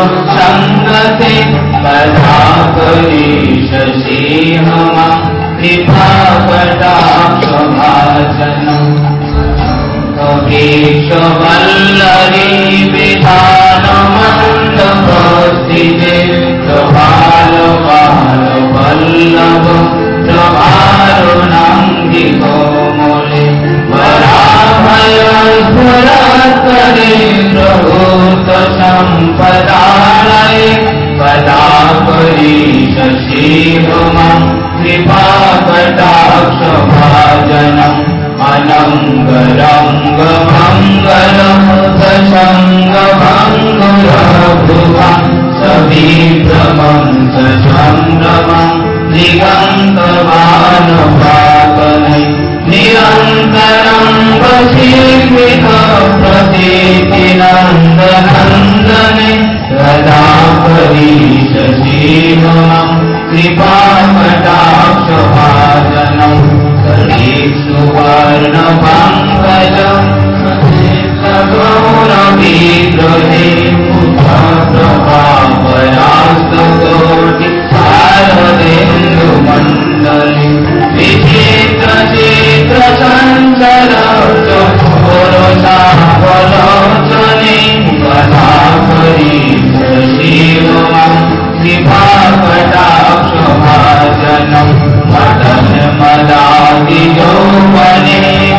संगते कदापि शशिहमा कृपाकटाक्षभाजनम् वृक्षवल्लरी विधानमन्दभस्तिते प्रभालबालवल्लभ प्रभारुणाङ्गिकोमले वराभयस्फुरत्करे प्रभूतसम्पदालये कदापि शशिभमं कृपाकटाक्षभाजनम् अनङ्गरङ्गमङ्गलमुखसङ्गभङ्गुरभुवं सविभ्रमं ससम्भ्रमं दिगन्तवानुपातने निरन्तरं वशीकृतप्रतीतिनन्दनन्दने कदापि शशिभमं कृपाकटाक्षभाजनम् सुवर्णपङ्कजं गौरविग्रहे प्रभापरास्तकोटि शारदेन्दुमण्डले विचित्रचित्रचञ्चलोचने कदापि शशिभमं कृपाकटाक्षभाजनम् मदनमदादियौवने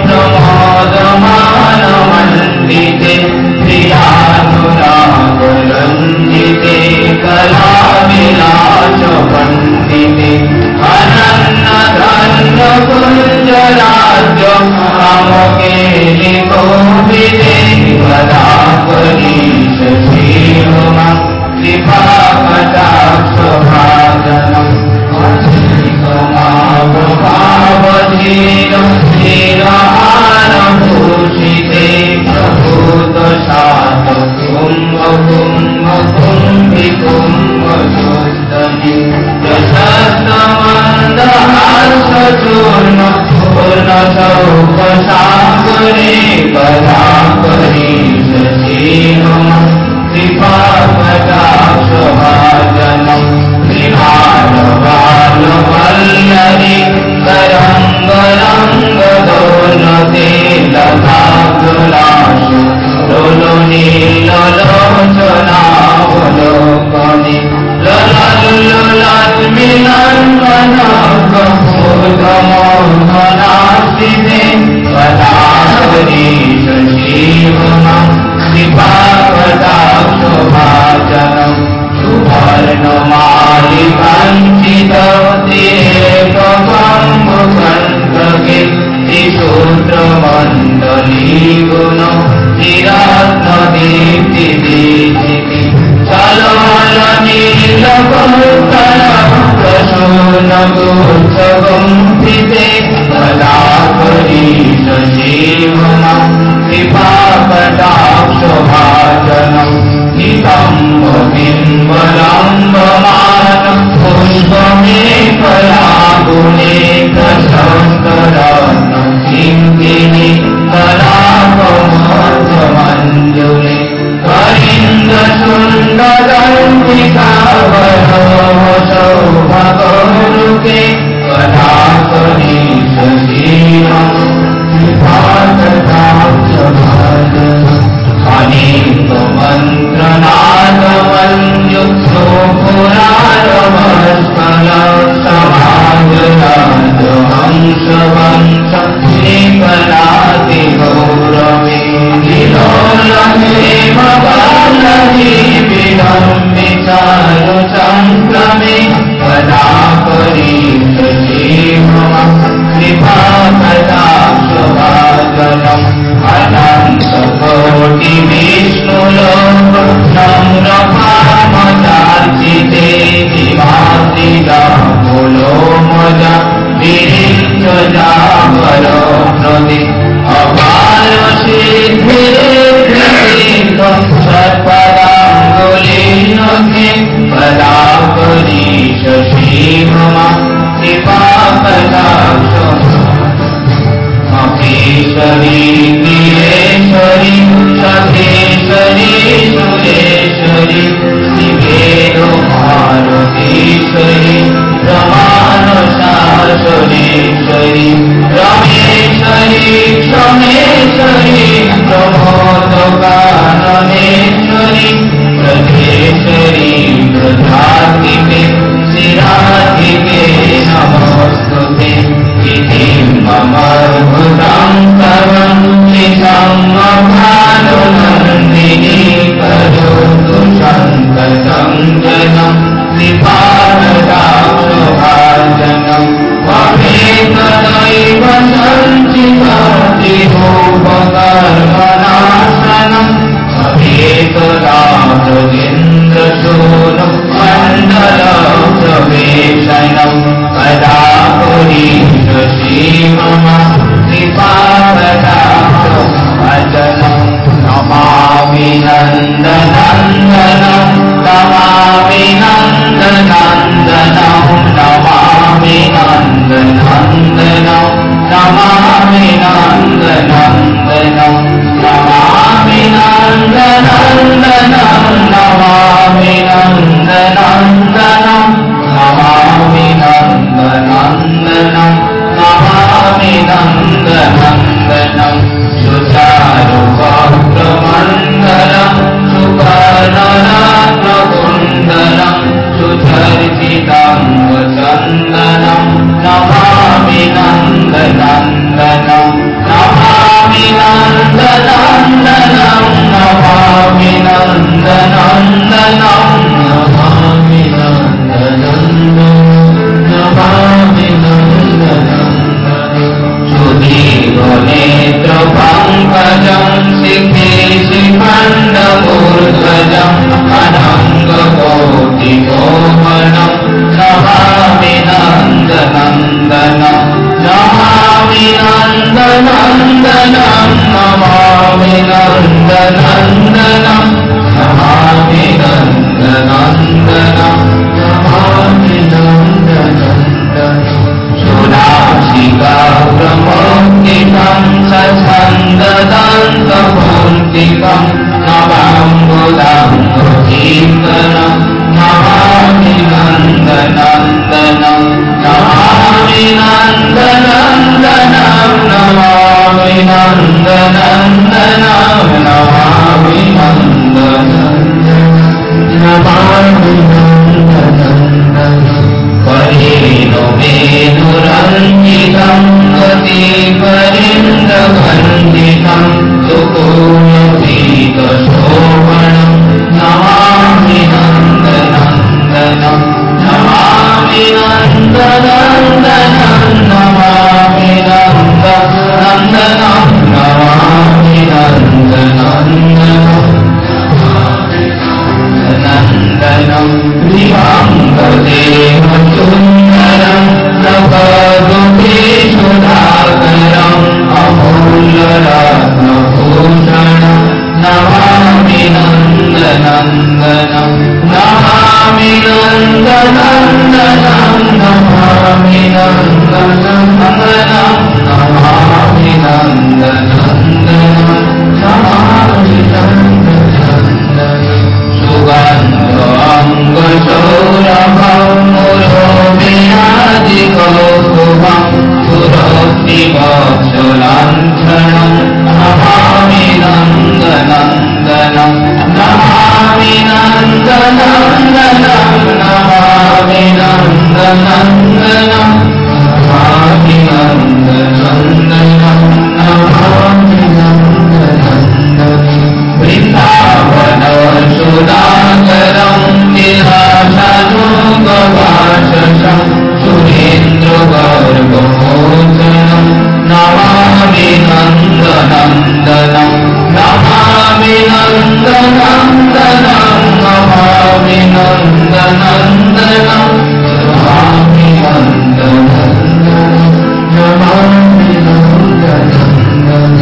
प्रमोदमानमण्डिते प्रियानुरागरञ्जिते कलाविलासपण्डिते अनन्नधन्यकुञ्जराज्यमोकेलिकोविदे कदापि शशिभमं कृपाकटाक्षभाजनम् ीरहारभूषिते प्रभूतशात कुम्भकुम्भकुम्भिकुम्भजोस्तनि प्रशस्तमन्दहासचूर्ण पूर्णशौकसागरे कदापि शशिभमं कृपाकटाक्षभाजनम् विहारबालवल्लरी तरङ्गरङ्गदोलते लताकुलाशु लोलुनीलोचनावलोकने ललल्लुलल्मिलन्मनकूतमोहनाश्रिते कदापि शशिभमं कृपाकटाक्षभाजनम् सुवर्णमालिकाञ्चितमुखण्डके त्रिशूद्रमण्डलीगुण तिरत्नदीप्तिदीप्तिति चलमलनीलकोत्तरप्रसूनगुच्छगुम्फिते कदापि शशिभमं कृपाकटाक्षभाजनम् बिम्बलम्बमानं पुष्पमेकलागुणे प्रशस्तरत्नं किङ्किणी कलापमोर्धमञ्जुले करिन्दसुन्दरन्तिकावरोषौभगोरुके कदापि शशिभमं कृपाकटाक्षभाजनम् अनेकमन्त्रनादमन्युक्तो पुराणमस्कलसमाजनादहंसवंश श्रीकलातिगौरवे विलोलमेव बालजीवितं विचारुचङ्क्रमे कदापि शशिभमं कृपाकटाक्षभाजनम् अनन्तकोटिविष्णुलोक संरभामचार्चिते हिमाद्रिदाकुलोमज विरिञ्चजावरो प्रदे अपालसिद्धिरेन्द्रतीर्थं सर्पदाङ्गुलीनघे कदापि शशिभमं कृपाकटाक्षभाजनम् महेश्वरी गिरेश्वरी सखेश्वरी सुरेश्वरी पार्वतीश्वरी रमानुशासनेश्वरी रमेश्वरी क्षमेश्वरी प्रमोदकाननेश्वरी ब्रजेश्वरी ब्रजाधिके शिराधिके नमोस्तुते इति मम भूतं सर्वं निसंगभानुनन्दिनी करोतु सन्ततं जनं श्रीपाददासभाजनं भवेत्तदैव सञ्चितातिरूपकर्मणाशनं भवेत्तदाब्रजेन्द्रसूनो मण्डलप्रवेशनं कदा पुरीश श्रीमम श्रीपाददासभाजनं नमामि नन्दनन्दनं नमामि नन्दनन्दनं नमामि नन्दनन्दनं नमामि नन्दनन्दनं नमामि नन्दनन्दनं नमामि नन्दनन्दनं नमामि नन्दनन्दनं नमामि नन्दनन्दनं सुचारुवक्त्रमण्डलं सुवर्णरत्नकुण्डलं सुचर्चितं चन्दनं नमामि नन्दनन्दनं नमामि नन्दनन्दनं नमामि नन्दनन्दनं नमामि नन्दनन्दनं नमामि नन्दनन्दनं सुदीर्घनेत्रपङ्कजं शिखेशिखण्डमूर्ध्वजम् अनङ्गकोटिकोमलं नमामि नन्दनन्दनं नमामि नन्दनन्दनं नमामि नन्दनन्दनं नमामि नन्दनन्दनं नमामि नन्दनन्दनं सुनासिकाग्रमौक्तिकं सछन्ददन्तमौक्तिकं नवाम्बुदाङ्गकीर्तनं नमामि नन्दनन्दनं नमामि नन्दनन्दनं नमामि नन्दनन्दनं नमामि नन्दनन्दनं नमामि नन्दनन्दनं करेणु वेणुरञ्जितं गतिपरिन्द्रवन्दितं सुपूर्णपीतशोभनं नमामि नन्दनन्दनं नमामि नन्दनन्दनं नमामि नन्दनन्दनं नमामि नन्दनन्दनं नन्दनं दिवाङ्गदेव सुन्दरं नवदुभीषुधाकरम् अमूल्यरत्नभूषणं नमामि नन्दनन्दनं नमामि नन्दनन्दनं नमामि नन्दनन्दनं नमामि नन्दनन्दनं नमामि नन्दनन्दनं सुगन्धाङ्गसौरभं मुरोमियादिकौस्तुभं सुरक्तिवत्सलाञ्छनं नमामि नन्दनन्दनं नमामि नन्दनन्दनं नमामि नन्दनन्दनं नमामि नन्दनन्दनं नमामि नन्दनन्दनं वृन्दावनसुधाकरं विलासनुगवाससं सुरेन्द्रगर्भमोचनं नमामि नन्दनन्दनं नमामि नन्दनन्दनं नमामि नन्दनन्दनं नमामि नन्दनन्दनं नमामि नन्दनन्दनं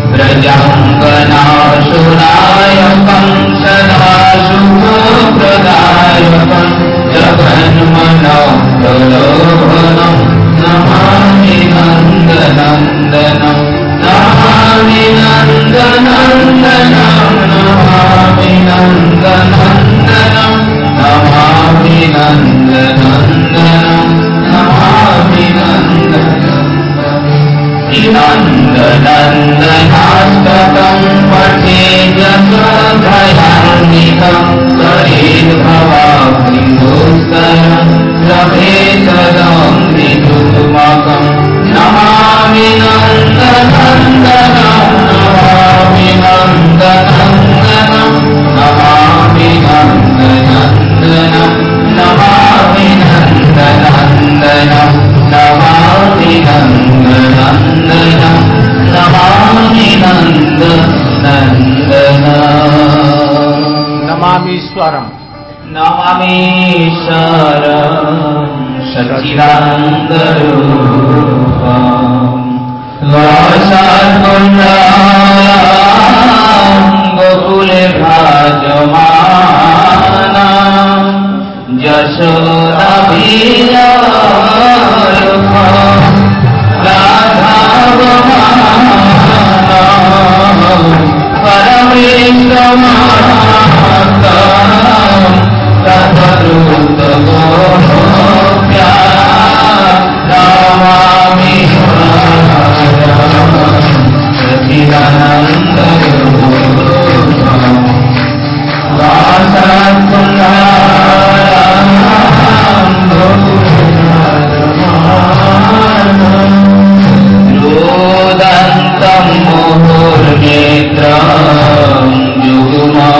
व्रजाङ्गनाशुनायकं सदा शुभप्रदायकं जगन्मनोप्रलोभनं नमामि नन्दनन्दनं नमामि नन्दनन्दनं नमामि नन्दनन्दनं नमामि नन्दनन्दनं नन्दनाष्टकं पठेय सधयान्वितं सरेद्भवाब्धिदुस्तरं लभेतदं विदुर्मकं नमामि नन्दनन्दनं नमामि नन्दनन्दनं नमामि नन्दनन्दनं नमामि नन्दनन्दनं नमामि नन्दनन्दनं नमामि नन्दनन्दनं नमामीश्वरम् नमामीश्वरं सच्चिदानन्दरूपम् वासात्पुण्डां गोकुले भ्राजमानं यशोदाभिलाषं राधावमानं परमेशमातं तद्रूपगोप्या नमामि सच्चिदानन्दरूपम् वासात्पुण्डां रोदन्तं मुहुर्नेत्रं जुगुमं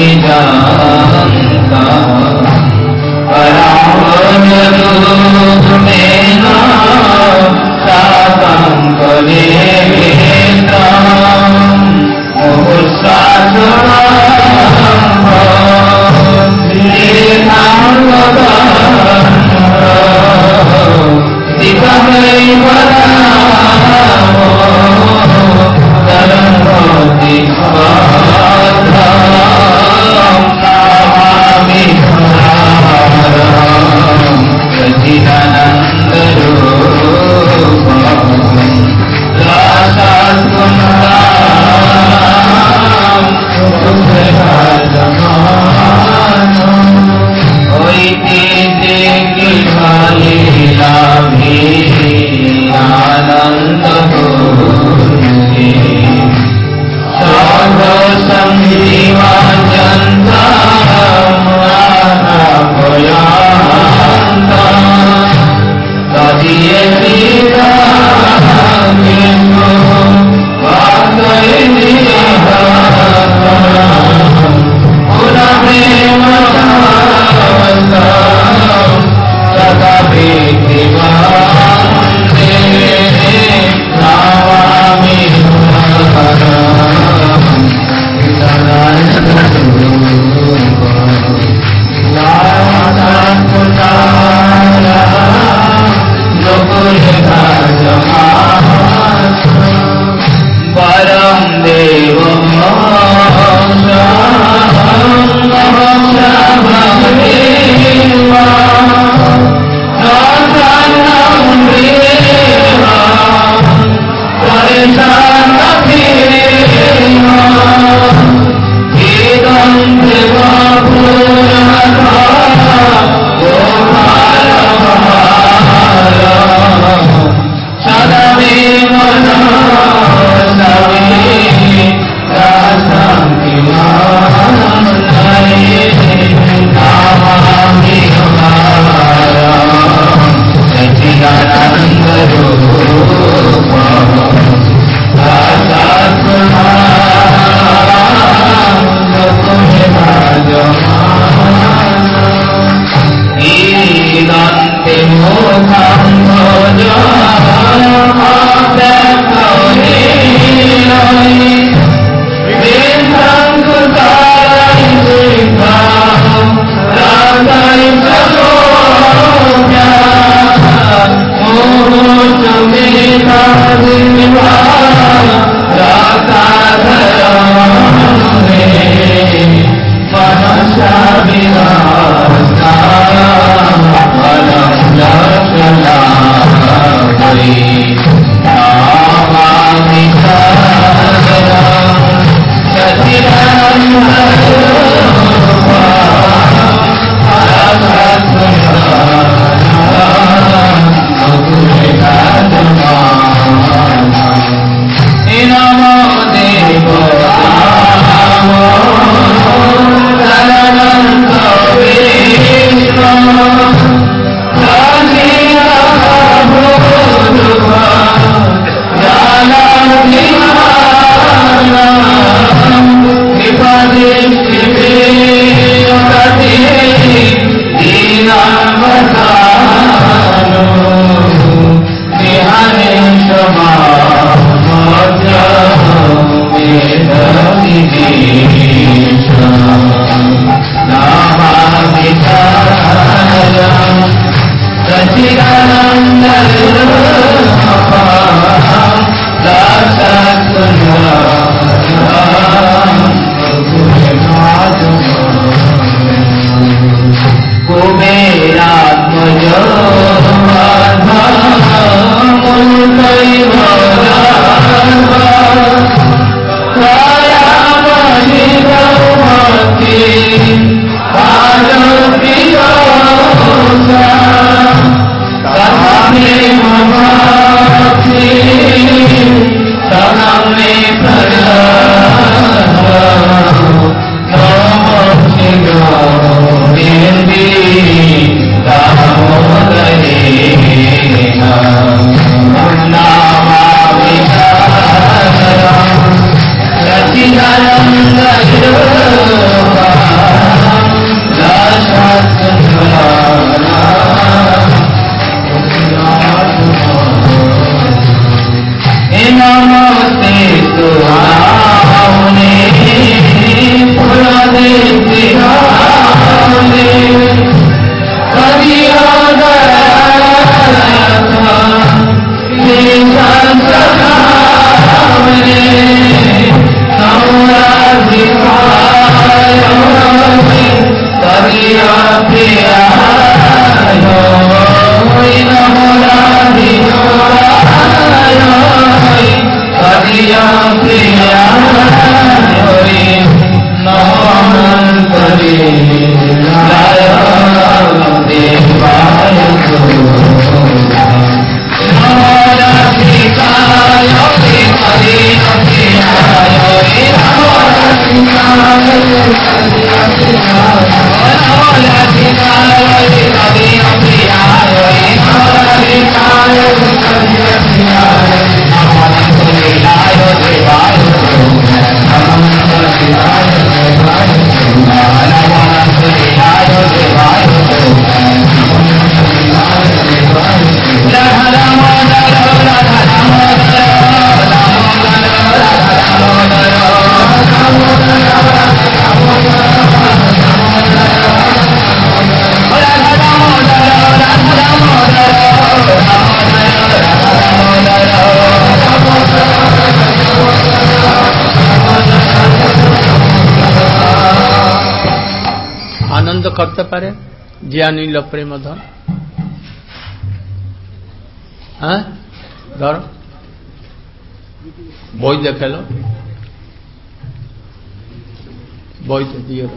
मृजान्तम् परावजदुर्मेन सातं कलेन्द्रं आनंद करते पारे ज्ञानी प्रेम धन धर বই দেখে লো বইতে দিয়ে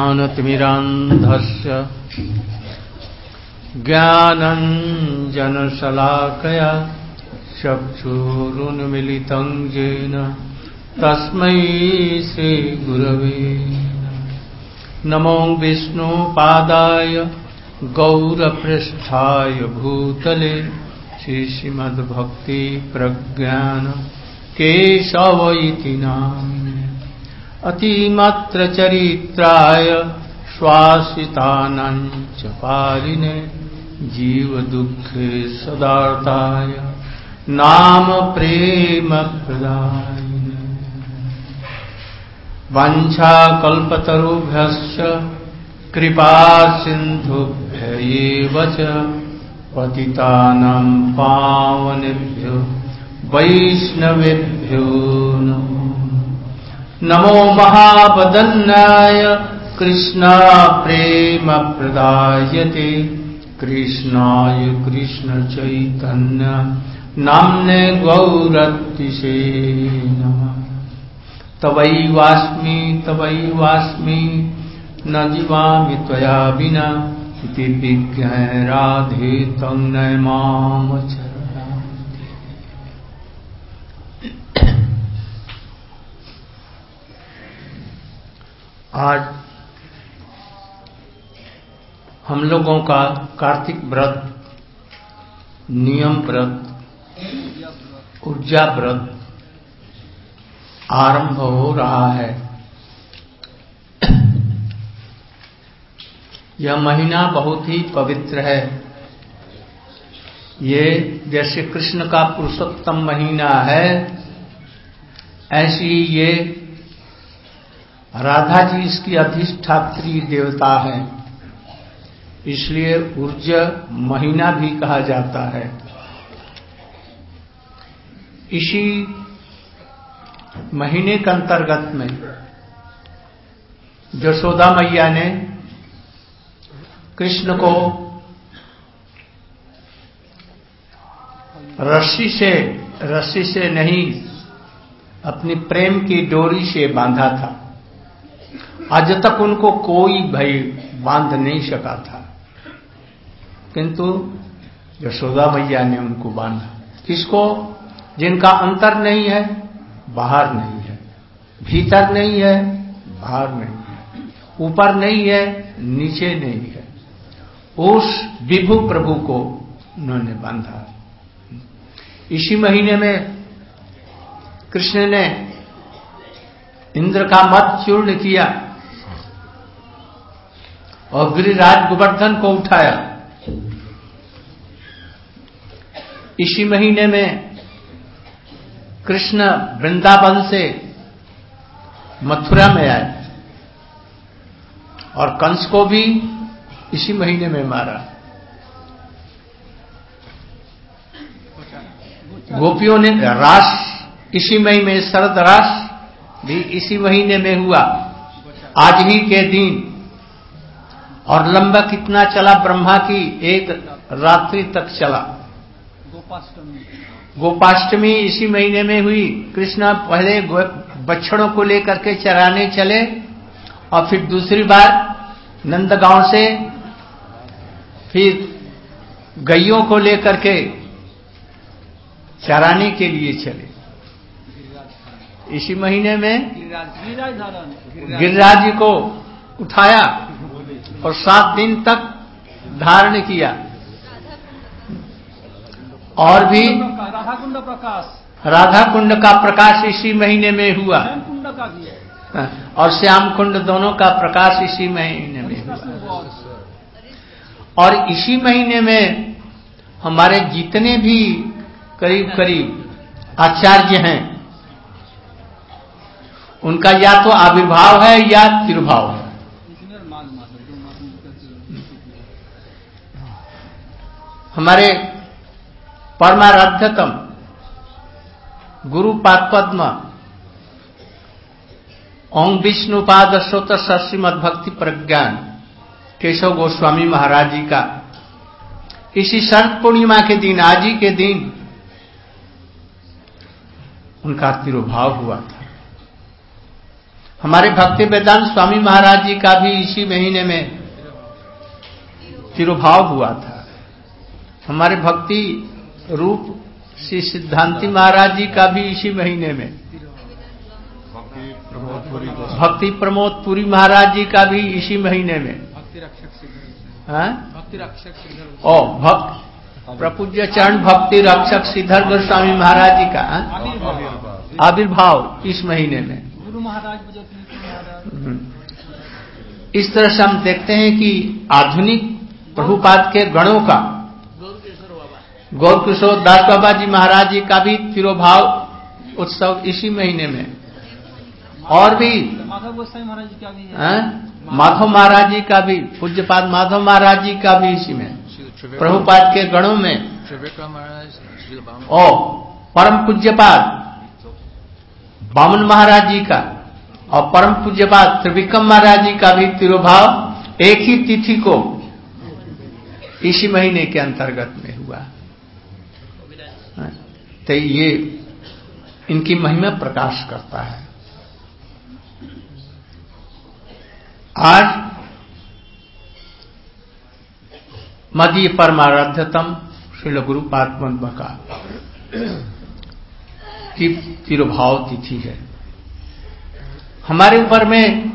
ज्ञानतिमिरान्धस्य ज्ञानञ्जनशलाकया चक्षुरुन्मिलितं येन तस्मै श्रीगुरवे नमो विष्णुपादाय गौरपृष्ठाय भूतले श्रीमद्भक्तिप्रज्ञान केशव इति नाम्ने अतिमात्रचरित्राय श्वासितानां च पारिणे जीवदुःखे सदार्ताय नाम प्रेम प्रदायिने वाञ्छाकल्पतरुभ्यश्च कृपा सिन्धुभ्यैव च पतितानां पावनेभ्यो वैष्णवेभ्यो नमो महावदन्नाय कृष्ण प्रेम प्रदायते कृष्णाय कृष्ण चैतन्य नाम्ने गौरतिसे नमः तवैवास्मि न जीवामि त्वया विना इति विज्ञाय राधे तं नमाम चरणाम्बुजे। आज हम लोगों का कार्तिक व्रत, नियम व्रत, ऊर्जा व्रत आरंभ हो रहा है। यह महीना बहुत ही पवित्र है। ये जैसे कृष्ण का पुरुषोत्तम महीना है, ऐसी ये राधा जी इसकी अधिष्ठात्री देवता है, इसलिए ऊर्जा महीना भी कहा जाता है। इसी महीने के अंतर्गत में यशोदा मैया ने कृष्ण को रस्सी से नहीं, अपनी प्रेम की डोरी से बांधा था। आज तक उनको कोई भय बांध नहीं सका था, किंतु यशोदा मैया ने उनको बांधा। किसको? जिनका अंतर नहीं है, बाहर नहीं है, भीतर नहीं है, बाहर नहीं है, ऊपर नहीं है, नीचे नहीं है, उस विभु प्रभु को उन्होंने बांधा। इसी महीने में कृष्ण ने इंद्र का मद चूर्ण किया और गिरिराज गोवर्धन को उठाया। इसी महीने में कृष्ण वृंदावन से मथुरा में आए और कंस को भी इसी महीने में मारा। गोपियों ने रास इसी महीने में, शरद रास भी इसी महीने में हुआ, आज ही के दिन। और लंबा कितना चला? ब्रह्मा की एक रात्रि तक चला। गोपाष्टमी इसी महीने में हुई। कृष्ण पहले बछड़ों को लेकर के चराने चले और फिर दूसरी बार नंदगांव से फिर गैयों को लेकर के चराने के लिए चले। इसी महीने में गिरिराज जी को उठाया और 7 दिन तक धारण किया। और भी राधा कुंड का प्रकाश इसी महीने में हुआ और श्याम कुंड दोनों का प्रकाश इसी महीने में हुआ। और इसी महीने में हमारे जितने भी करीब आचार्य हैं, उनका या तो आविर्भाव है या तिरुभाव है। हमारे परमाराध्यतम गुरु पादपद्म ओम विष्णुपाद स्तोत्र श्रीमद् भक्ति प्रज्ञान केशव गोस्वामी महाराज जी का इसी शरद पूर्णिमा के दिन, आज ही के दिन उनका तिरुभाव हुआ था। हमारे भक्ति वेदांत स्वामी महाराज जी का भी इसी महीने में तिरुभाव हुआ था। हमारे भक्ति रूप श्री सिद्धांति महाराज जी का भी इसी महीने में, भक्ति प्रमोद पुरी महाराज जी का भी इसी महीने में, प्रपूज्य चरण भक्ति रक्षक श्रीधर गोस्वामी महाराज जी का आविर्भाव इस महीने में। गुरु महाराज इस तरह से हम देखते हैं कि आधुनिक प्रभुपाद के गणों का, गौर किशोर दास बाबा जी महाराज जी का भी तिरुभाव उत्सव इसी महीने में, और भी माधव गोसाई महाराज जी का भी, माधव महाराज जी का भी, पूज्यपाद माधव महाराज जी का भी इसी में, प्रभुपाद के गणों में, और परम पूज्यपाद बामन महाराज जी का और परम पूज्यपाद त्रिविक्रम महाराज जी का भी तिरुभाव एक ही तिथि को इसी महीने के अंतर्गत में हुआ। तो ये इनकी महिमा प्रकाश करता है। आज मदीय परमाराध्यतम श्रील गुरुपाद मध्व का की तिरुभाव तिथि है। हमारे ऊपर में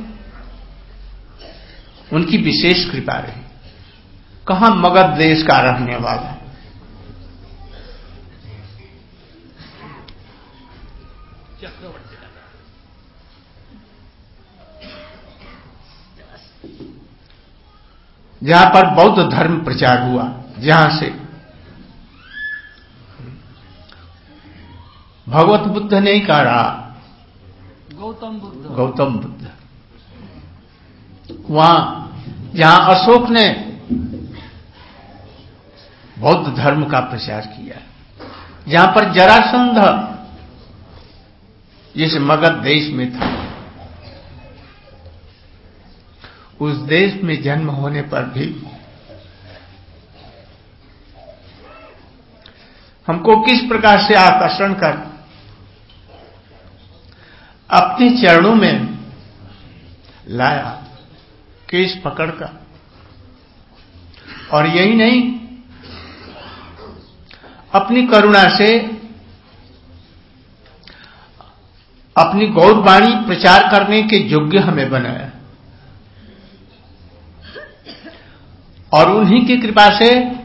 उनकी विशेष कृपा रही। कहां मगध देश का रहने वाला, जहां पर बौद्ध धर्म प्रचार हुआ, जहां से भगवत बुद्ध ने कहा रहा, गौतम बुद्ध, वहां जहां अशोक ने बौद्ध धर्म का प्रचार किया, जहां पर जरासंध जिस मगध देश में था, उस देश में जन्म होने पर भी हमको किस प्रकार से आकर्षण कर अपने चरणों में लाया, केस पकड़कर। और यही नहीं, अपनी करुणा से अपनी गौरवाणी प्रचार करने के योग्य हमें बनाया, और उन्हीं की कृपा से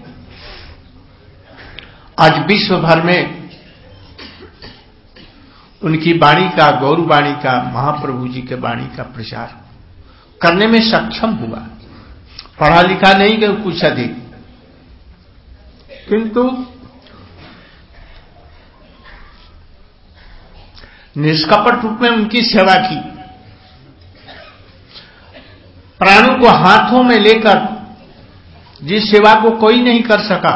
आज विश्व भर में उनकी वाणी का, गौरवाणी का, महाप्रभु जी के वाणी का प्रचार करने में सक्षम हुआ। पढ़ा लिखा नहीं कि कुछ अधिक, किंतु निष्कपट रूप में उनकी सेवा की, प्राणों को हाथों में लेकर जिस सेवा को कोई नहीं कर सका,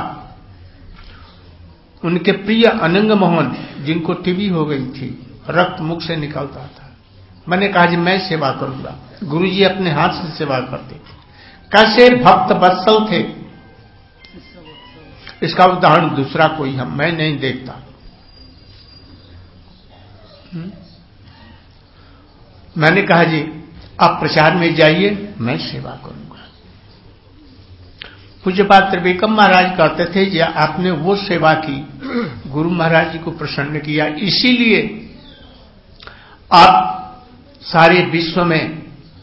उनके प्रिय अनंग मोहन जिनको टीबी हो गई थी, रक्त मुख से निकलता था, मैंने कहा जी मैं सेवा करूंगा। गुरुजी अपने हाथ से सेवा करते थे। कैसे भक्त वत्सल थे, इसका उदाहरण दूसरा कोई मैं नहीं देखता। मैंने कहा जी आप प्रचार में जाइए, मैं सेवा करूंगा। पूज्यपाद त्रिविक्रम महाराज कहते थे जी आपने वो सेवा की, गुरु महाराज जी को प्रसन्न किया, इसीलिए आप सारे विश्व में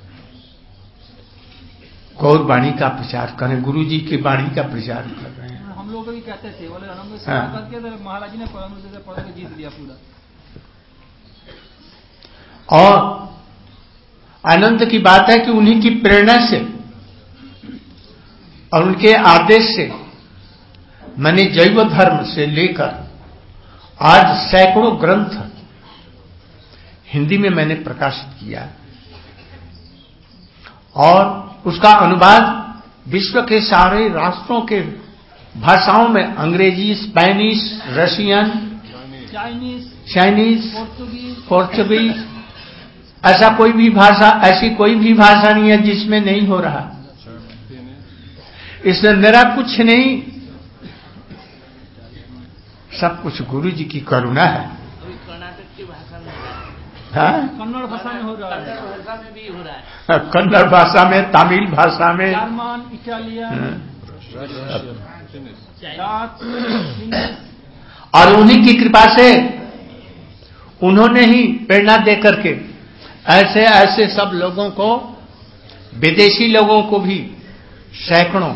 गौर वाणी का प्रचार करें, गुरु जी की वाणी का प्रचार कर रहे हैं। हम लोग भी कहते थे, बोले हम सेवा करके तो महाराज जी ने पढ़ के जीत लिया पूरा। और आनंद की बात है कि उन्हीं की प्रेरणा से और उनके आदेश से मैंने जैव धर्म से लेकर आज सैकड़ों ग्रंथ हिंदी में मैंने प्रकाशित किया, और उसका अनुवाद विश्व के सारे राष्ट्रों के भाषाओं में, अंग्रेजी, स्पेनिश, रशियन, चाइनीज, पोर्चुगीज, ऐसी कोई भी भाषा नहीं है जिसमें नहीं हो रहा। इसमें मेरा कुछ नहीं, सब कुछ गुरु जी की करुणा है। कर्नाटक की भाषा में कन्नड़ भाषा में हो रहा है, भाषा में भी हो रहा है, कन्नड़ भाषा में, तमिल भाषा में, जर्मन, इटालियन, और उन्हीं की कृपा से उन्होंने ही प्रेरणा देकर के ऐसे ऐसे सब लोगों को, विदेशी लोगों को भी सैकड़ों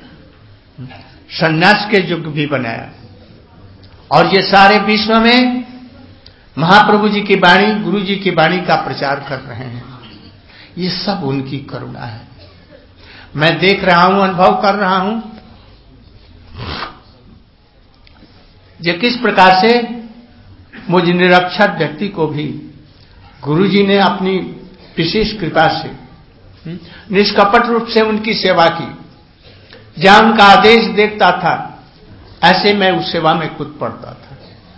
सन्यास के युग भी बनाया। और ये सारे विश्व में महाप्रभु जी की वाणी, गुरु जी की वाणी का प्रचार कर रहे हैं। ये सब उनकी करुणा है। मैं देख रहा हूं, अनुभव कर रहा हूं ये किस प्रकार से मुझ निरक्षर व्यक्ति को भी गुरु जी ने अपनी विशेष कृपा से निष्कपट रूप से उनकी सेवा की। जहां उनका आदेश देखता था, ऐसे मैं उस सेवा में कूद पड़ता था।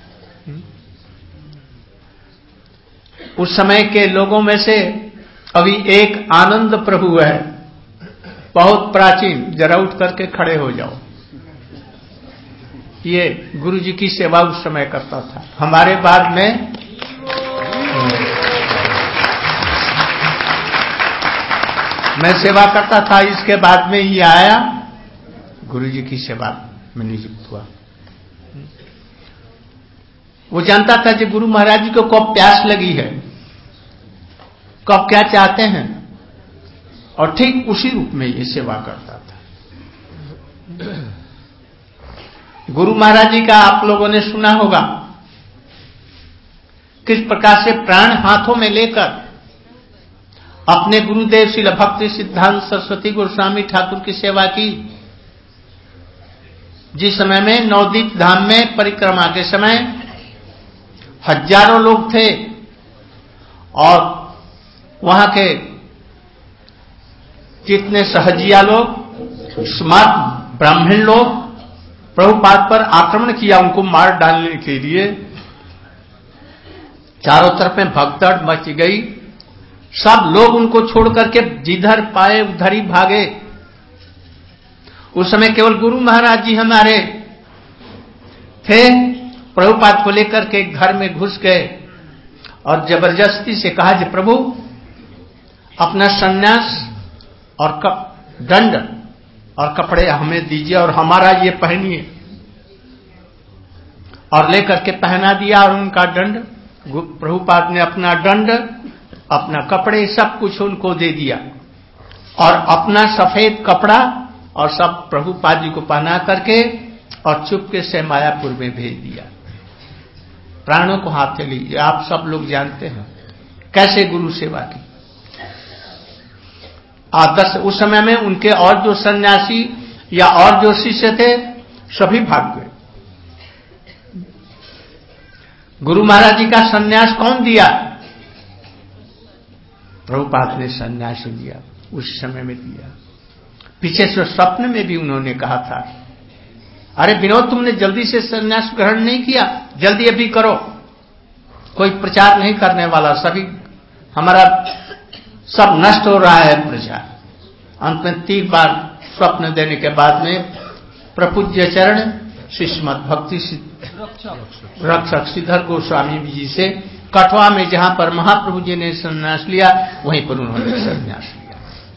उस समय के लोगों में से अभी एक आनंद प्रभु है, बहुत प्राचीन, जरा उठ करके खड़े हो जाओ। ये गुरु जी की सेवा उस समय करता था। हमारे बाद में मैं सेवा करता था, इसके बाद में ये आया, गुरु जी की सेवा में नियुक्त हुआ। वो जानता था कि गुरु महाराज जी को कब प्यास लगी है, कब क्या चाहते हैं, और ठीक उसी रूप में ये सेवा करता था। गुरु महाराज जी का आप लोगों ने सुना होगा, किस प्रकार से प्राण हाथों में लेकर अपने गुरुदेव श्रील भक्ति सिद्धांत सरस्वती गोस्वामी ठाकुर की सेवा की। जिस समय में नवदीप धाम में परिक्रमा के समय हजारों लोग थे और वहां के जितने सहजिया लोग, स्मार्ट ब्राह्मण लोग प्रभुपाद पर आक्रमण किया, उनको मार डालने के लिए। चारों तरफ में भगदड़ मच गई। सब लोग उनको छोड़ करके जिधर पाए उधर ही भागे। उस समय केवल गुरु महाराज जी हमारे थे। प्रभुपाद को लेकर के घर में घुस गए और जबरदस्ती से कहा कि प्रभु अपना सन्यास और दंड और कपड़े हमें दीजिए और हमारा ये पहनिए, और लेकर के पहना दिया। और उनका दंड, प्रभुपाद ने अपना दंड, अपना कपड़े, सब कुछ उनको दे दिया और अपना सफेद कपड़ा और सब प्रभुपाद जी को पहना करके और चुपके से मायापुर में भेज दिया। प्राणों को हाथ से लीजिए। आप सब लोग जानते हैं कैसे गुरु सेवा की। आदर्श उस समय में उनके और जो सन्यासी या और जो शिष्य थे, सभी भाग गए। गुरु महाराज जी का सन्यास कौन दिया? प्रभुपाद ने सन्यास दिया, उस समय में दिया। पीछे से स्वप्न में भी उन्होंने कहा था, अरे विनोद, तुमने जल्दी से सन्यास ग्रहण नहीं किया, जल्दी अभी करो, कोई प्रचार नहीं करने वाला, सभी हमारा सब नष्ट हो रहा है प्रचार। अंत में 3 बार स्वप्न देने के बाद में प्रपूज्य चरण श्रीमद भक्ति रक्षक श्रीधर गोस्वामी जी से कठवा में, जहां पर महाप्रभु जी ने संन्यास लिया, वहीं पर उन्होंने संन्यास लिया।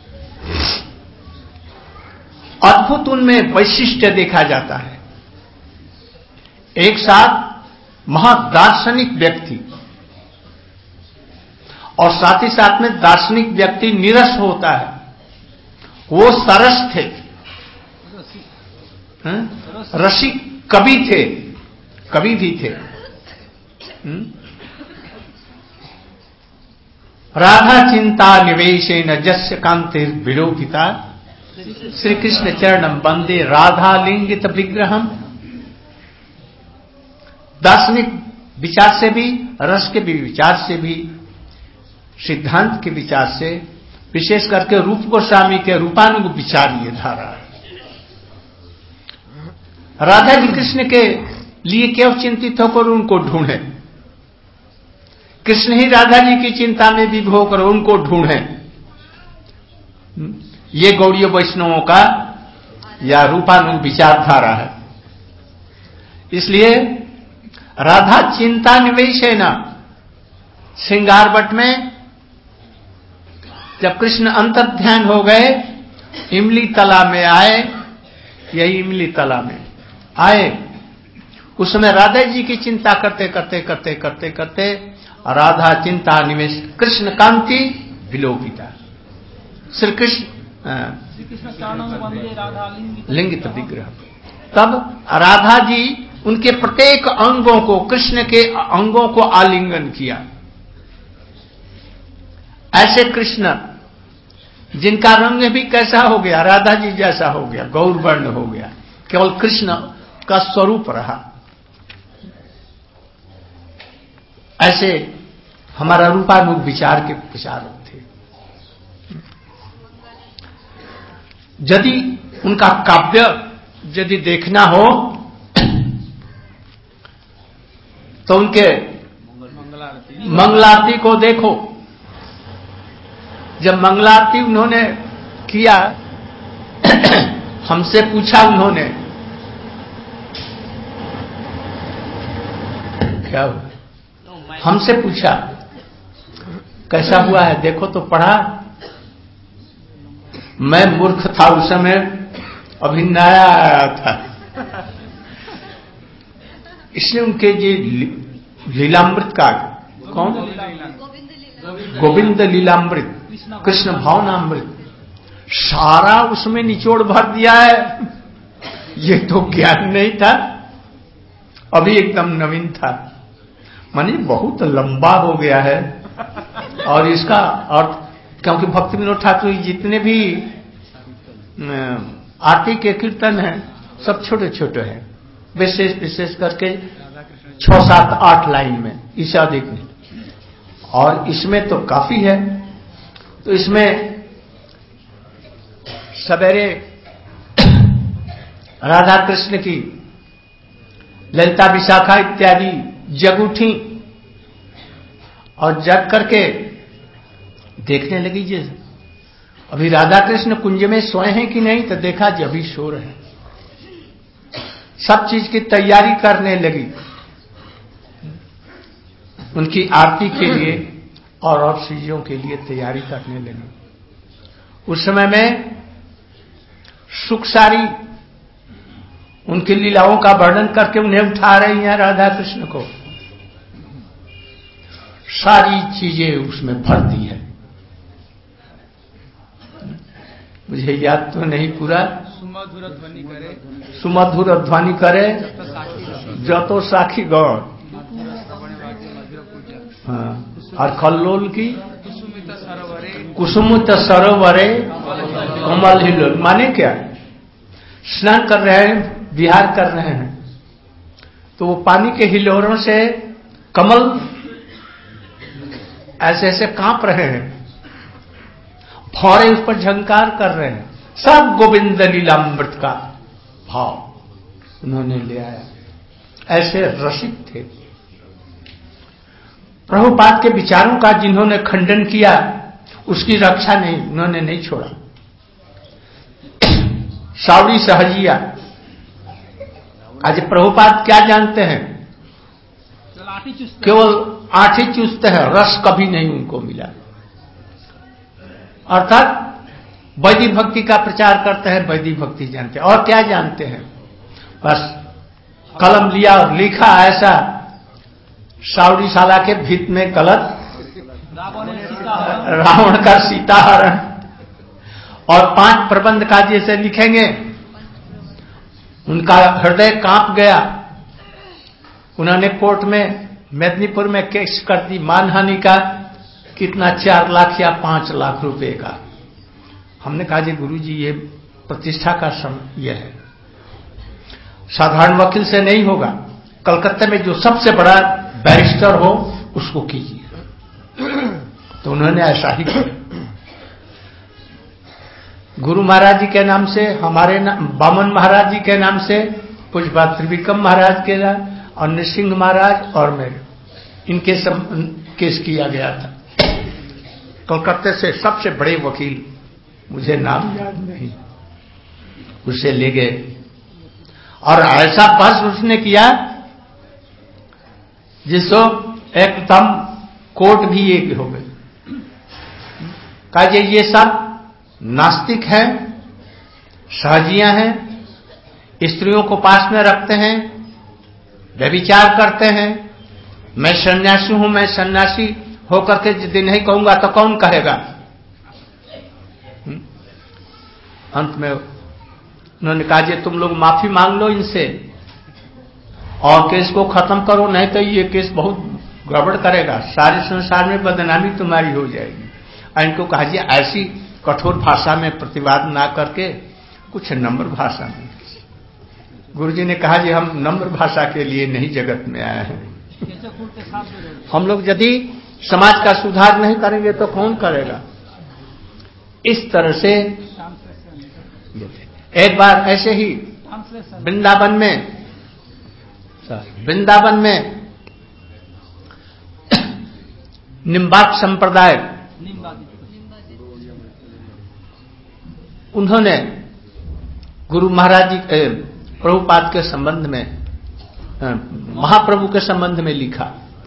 अद्भुत उनमें वैशिष्ट्य देखा जाता है। एक साथ महादार्शनिक व्यक्ति और साथ ही साथ में दार्शनिक व्यक्ति निरस होता है, वो सरस थे, रसिक कवि थे, कवि भी थे। राधा चिंता निवेशेन जस्य कांतिर विलोकिता श्री कृष्ण चरणम वंदे राधा लिंगित विग्रहम। दार्शनिक विचार से भी, रस के भी विचार से भी, सिद्धांत के विचार से, विशेष करके रूप गोस्वामी के रूपानुग विचार ये धारा है। राधा जी कृष्ण के लिए क्यों चिंतित होकर उनको ढूंढे, कृष्ण ही राधा जी की चिंता में विभोर कर उनको ढूंढे। ये गौड़ीय वैष्णवों का या रूपानुग विचारधारा है। इसलिए राधा चिंता निवेश है ना, श्रृंगारवट में जब कृष्ण अंतर्ध्यान हो गए, इमली तला में आए, यही इमली तला में आए, उस समय राधा जी की चिंता करते करते करते करते करते राधा चिंता निवेश कृष्ण कांति विलोपिता। श्री कृष्ण लिंगित विग्रह। तब राधा जी उनके प्रत्येक अंगों को, कृष्ण के अंगों को आलिंगन किया। ऐसे कृष्ण जिनका रंग भी कैसा हो गया, राधा जी जैसा हो गया, गौरवर्ण हो गया, केवल कृष्ण का स्वरूप रहा। ऐसे हमारा रूपानुग विचार के विचारक थे। यदि उनका काव्य यदि देखना हो तो उनके मंगलारती को देखो। जब मंगलारती उन्होंने किया, हमसे पूछा उन्होंने, क्या हुआ? हमसे पूछा कैसा हुआ है, देखो तो पढ़ा। मैं मूर्ख था उस समय, अभी नया आया था, इसलिए उनके जी लीलामृत का, कौन? गोविंद लीलामृत, कृष्ण भावनामृत, सारा उसमें निचोड़ भर दिया है। ये तो ज्ञान नहीं था, अभी एकदम नवीन था, माने बहुत लंबा हो गया है। और इसका अर्थ, क्योंकि भक्ति विनोद ठाकुर जितने भी आरती के कीर्तन हैं सब छोटे छोटे हैं, विशेष विशेष करके 6, 7, 8 लाइन में, इससे अधिक नहीं। और इसमें तो काफी है। तो इसमें सवेरे राधा कृष्ण की ललिता विशाखा इत्यादि जग उठी और जग करके देखने लगी जी अभी राधा कृष्ण कुंज में सोए हैं कि नहीं, तो देखा जी अभी सो रहे हैं। सब चीज की तैयारी करने लगी उनकी आरती के लिए और चीजों के लिए तैयारी करने लगी। उस समय में सुख सारी उनकी लीलाओं का वर्णन करके उन्हें उठा रही हैं राधा कृष्ण को, सारी चीजें उसमें भर दी है। मुझे याद तो नहीं पूरा। सुमधुर ध्वनि करे जो तो साखी गौर, हाँ, और खल्लोल की कुसुमित सरोवरे कमल हिलोल। माने क्या? स्नान कर रहे हैं, विहार कर रहे हैं, तो वो पानी के हिलोरों से कमल ऐसे ऐसे कांप रहे हैं, फौरे उस पर झंकार कर रहे हैं। सब गोविंद लीलामृत का भाव उन्होंने ले आया। ऐसे रसिक थे। प्रभुपाद के विचारों का जिन्होंने खंडन किया, उसकी रक्षा नहीं, उन्होंने नहीं छोड़ा। सावड़ी सहजिया, आज प्रभुपाद क्या जानते हैं? केवल आठी चूसते हैं, रस कभी नहीं उनको मिला। अर्थात वैदिक भक्ति का प्रचार करते हैं, वैदिक भक्ति जानते हैं, और क्या जानते हैं? बस कलम लिया और लिखा। ऐसा सावड़ीशाला के भित में गलत रावण का सीताहरण, और 5 प्रबंध का जैसे लिखेंगे, उनका हृदय कांप गया। उन्होंने कोर्ट में मेदिनीपुर में केस कर दी मानहानि का, कितना 4 लाख या 5 लाख रुपए का। हमने कहा जी गुरु जी ये प्रतिष्ठा का यह है, साधारण वकील से नहीं होगा, कलकत्ता में जो सबसे बड़ा बैरिस्टर हो उसको कीजिए। तो उन्होंने ऐसा ही किया। गुरु महाराज जी के नाम से, हमारे नाम बामन महाराज जी के नाम से, पूज्य त्रिविक्रम महाराज के नाम, और नृसिंह महाराज और मेरे, इनके सब केस किया गया था। कलकत्ते से सबसे बड़े वकील, मुझे नाम याद नहीं, उसे ले गए और ऐसा बहस उसने किया जिसको एकदम कोट भी एक हो गए। कहा ये सब नास्तिक है, सहजियां हैं, स्त्रियों को पास में रखते हैं, व्यभिचार करते हैं। मैं सन्यासी हूं, मैं सन्यासी होकर के यदि नहीं कहूंगा तो कौन कहेगा? अंत में उन्होंने कहा जी तुम लोग माफी मांग लो इनसे और केस को खत्म करो, नहीं तो ये केस बहुत गड़बड़ करेगा, सारे संसार में बदनामी तुम्हारी हो जाएगी। और इनको कहा जी ऐसी कठोर भाषा में प्रतिवाद ना करके कुछ नम्र भाषा में। गुरुजी ने कहा जी हम नम्र भाषा के लिए नहीं जगत में आए हैं। हम लोग यदि समाज का सुधार नहीं करेंगे तो कौन करेगा? इस तरह से एक बार ऐसे ही वृंदावन में निम्बार्क संप्रदाय उन्होंने गुरु महाराज जी प्रभुपाद के संबंध में, महाप्रभु के संबंध में लिखा।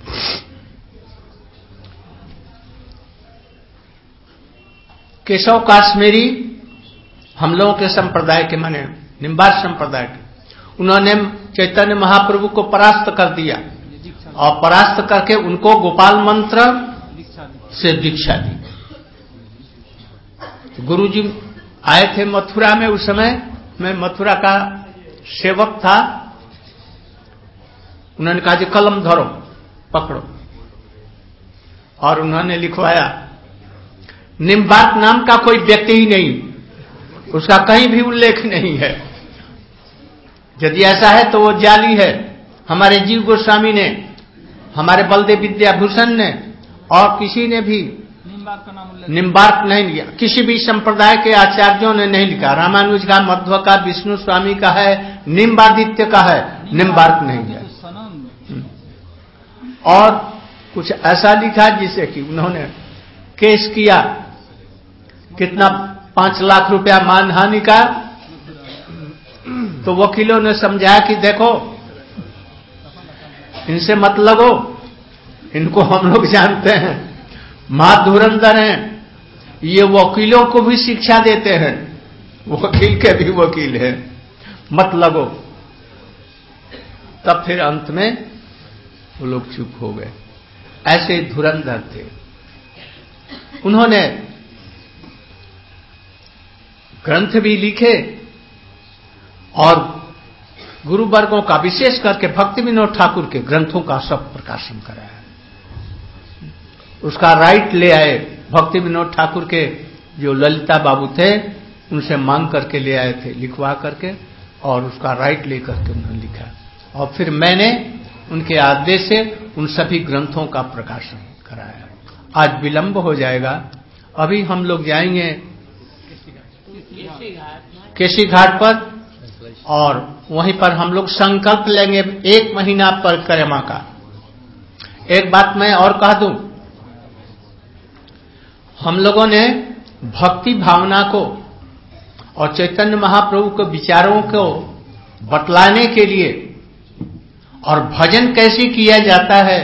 केशव काश्मीरी हम लोगों के संप्रदाय के, माने निम्बार्क संप्रदाय के, उन्होंने चैतन्य महाप्रभु को परास्त कर दिया और परास्त करके उनको गोपाल मंत्र से दीक्षा दी। तो गुरु जी आए थे मथुरा में, उस समय मैं मथुरा का सेवक था। उन्होंने कहा जी कलम धरो, पकड़ो, और उन्होंने लिखवाया निम्बार्क नाम का कोई व्यक्ति ही नहीं, उसका कहीं भी उल्लेख नहीं है। यदि ऐसा है तो वो जाली है। हमारे जीव गोस्वामी ने, हमारे बलदेव विद्याभूषण ने और किसी ने भी निम्बार्क नहीं लिया, किसी भी संप्रदाय के आचार्यों ने नहीं लिखा। रामानुज का, मध्व का, विष्णु स्वामी का है, निम्बादित्य का है, निम्बार्क नहीं है। और कुछ ऐसा लिखा जिसे कि उन्होंने केस किया, कितना 5 लाख रुपया मानहानि का। तो वकीलों ने समझाया कि देखो इनसे मत लगो, इनको हम लोग जानते हैं, महाधुरंधर हैं, ये वकीलों को भी शिक्षा देते हैं, वकील के भी वकील हैं, मत लगो। तब फिर अंत में वो लोग चुप हो गए। ऐसे धुरंधर थे। उन्होंने ग्रंथ भी लिखे और गुरु वर्गों का, विशेष करके भक्ति विनोद ठाकुर के ग्रंथों का सब प्रकाशन कराया। उसका राइट ले आए। भक्ति विनोद ठाकुर के जो ललिता बाबू थे उनसे मांग करके ले आए थे, लिखवा करके, और उसका राइट लेकर के उन्होंने लिखा। और फिर मैंने उनके आदेश से उन सभी ग्रंथों का प्रकाशन कराया। आज विलंब हो जाएगा, अभी हम लोग जाएंगे केसी घाट पर और वहीं पर हम लोग संकल्प लेंगे 1 महीना परिक्रमा का। एक बात मैं और कह दूं, हम लोगों ने भक्ति भावना को और चैतन्य महाप्रभु के विचारों को बतलाने के लिए और भजन कैसे किया जाता है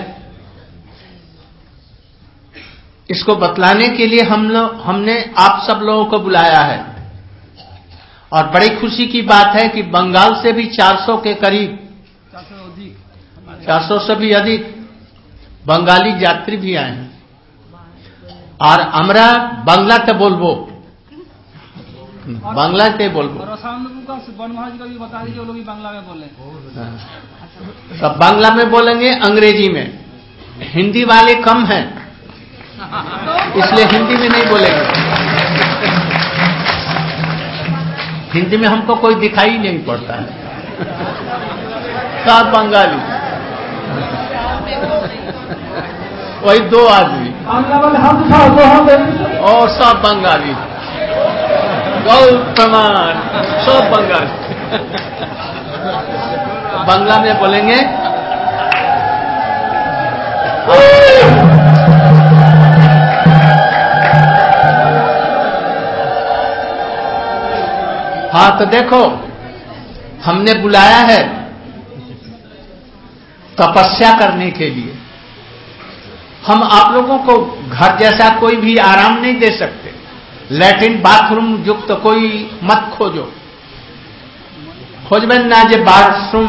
इसको बतलाने के लिए हमने आप सब लोगों को बुलाया है। और बड़ी खुशी की बात है कि बंगाल से भी 400 के करीब, 400 से भी अधिक बंगाली यात्री भी आए हैं। और আমরা বাংলাতে বলবো, बांग्लाते बोलबो। वन महाराज का भी बता दीजिए, वो लोग भी बांग्ला में बोले। सब बांग्ला में बोलेंगे, अंग्रेजी में। हिंदी वाले कम हैं, इसलिए हिंदी में नहीं बोलेंगे। हिंदी में हमको कोई दिखाई नहीं पड़ता है, सब बंगाली, वही 2 आदमी और सब बंगाली। गौ प्रमाण, सब बंगाली। बांग्ला में बोलेंगे। हाँ तो देखो, हमने बुलाया है तपस्या करने के लिए। हम आप लोगों को घर जैसा कोई भी आराम नहीं दे सकते। लैट्रिन बाथरूम युक्त कोई मत खोजो, खोजबें ना जे बाथरूम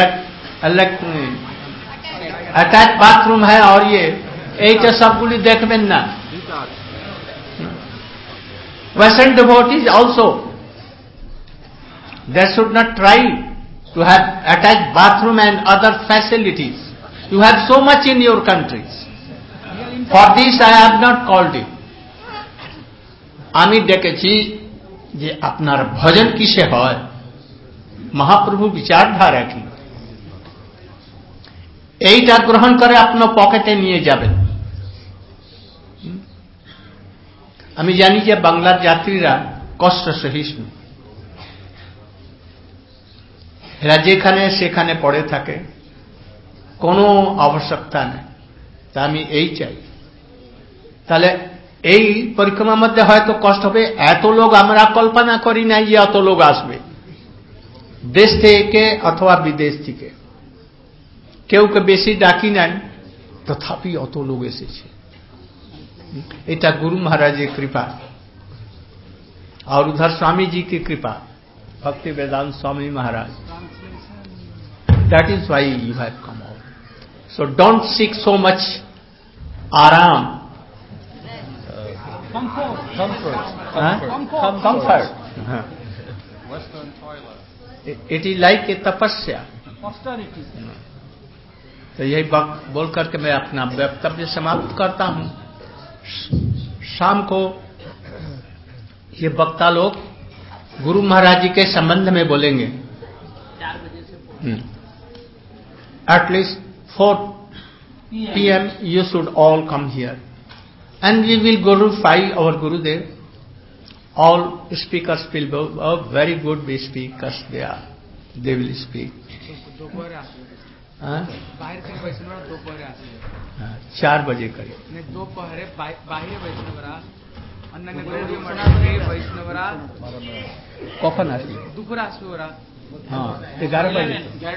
अटैच बाथरूम है और ये सबगुली देखबें ना। Western devotees also, they should not try to have attached bathroom and other facilities. You have so much in your countries. For this I have not called you. আমি ডেকেছি যে আপনার ভজন কিসে হয়, মহাপ্রভু বিচারধারা কি, এইটা গ্রহণ করে আপনার পকেটে নিয়ে যাবেন। আমি জানি যে বাংলার যাত্রীরা কষ্ট সহিষ্ণু, এরা যেখানে সেখানে পড়ে থাকে, কোনো আবশ্যকতা নেই। তা আমি এই চাই, তাহলে এই পরিক্রমার মধ্যে হয়তো কষ্ট হবে। এত লোক আমরা কল্পনা করি নাই যে এত লোক আসবে, দেশ থেকে অথবা বিদেশ থেকে। কেউকে বেশি ডাকি নাই, তথাপি অত লোক এসেছে। এটা गुरु महाराज की कृपा और उधर स्वामी जी की कृपा, Bhakti Vedanta Swami Maharaj. That is why you have come out. So don't seek so much आराम, comfort. Western toilet. It is like a तपस्या। Austerity. तो यही बोल करके मैं अपना वक्तव्य समाप्त करता हूं। शाम को ये वक्ता लोग गुरु महाराज जी के संबंध में बोलेंगे। 4 बजे से At least 4 p.m. you should all come here, and we will glorify our Gurudev. All speakers will be very good speakers. They will speak. बाहर से वैष्णवरा दोपहर आसे 4 बजे करीब ने दोपहरे बाहर वैष्णवरा अन्य गौड़ी मठाचे वैष्णवरा कখন আসবে? দুপুর আসবে ওরা। হ্যাঁ 11 बजे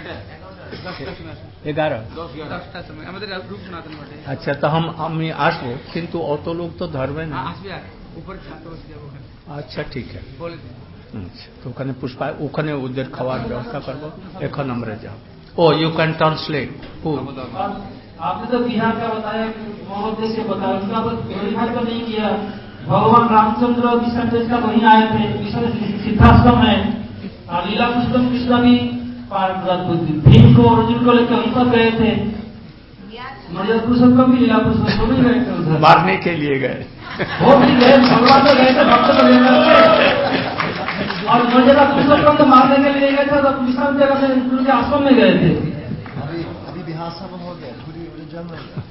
11 10টার সময় আমাদের রূপ সনাতন মঠে। আচ্ছা, তো আমি আসবো, কিন্তু অত লোক তো ধরবে না। আসবে আর উপর ছাতে বসে যাবো ওখানে। আচ্ছা ঠিক আছে, বলে দিন। আচ্ছা, তো ওখানে পুষ্পা, ওখানে ওদের খাওয়ার ব্যবস্থা করবো। এখন আমরা যাব। Oh you can translate. आपने तो बिहार का बताया, महोदय से बताया, उसका वेरीफाई तो नहीं किया। भगवान रामचंद्र मिशन देश का वहीं आए थे, मिशन सिद्धाश्रम है। लीला पुरुषोत्तम कृष्ण भी भीम को अर्जुन को लेकर वहीं पर गए थे। मर्यादा पुरुषोत्तम भी लीला पुरुषोत्तम भी गए थे उधर, मारने के लिए गए। वो भी गए, भगवान तो गए थे भक्त को लेकर के, और मर्यादा पुरुषोत्तम तो मारने के लिए गए थे, तो विश्राम जगह में उनके आश्रम में गए थे। अभी बिहार सब हो गया, पूरी जन्म हो गया।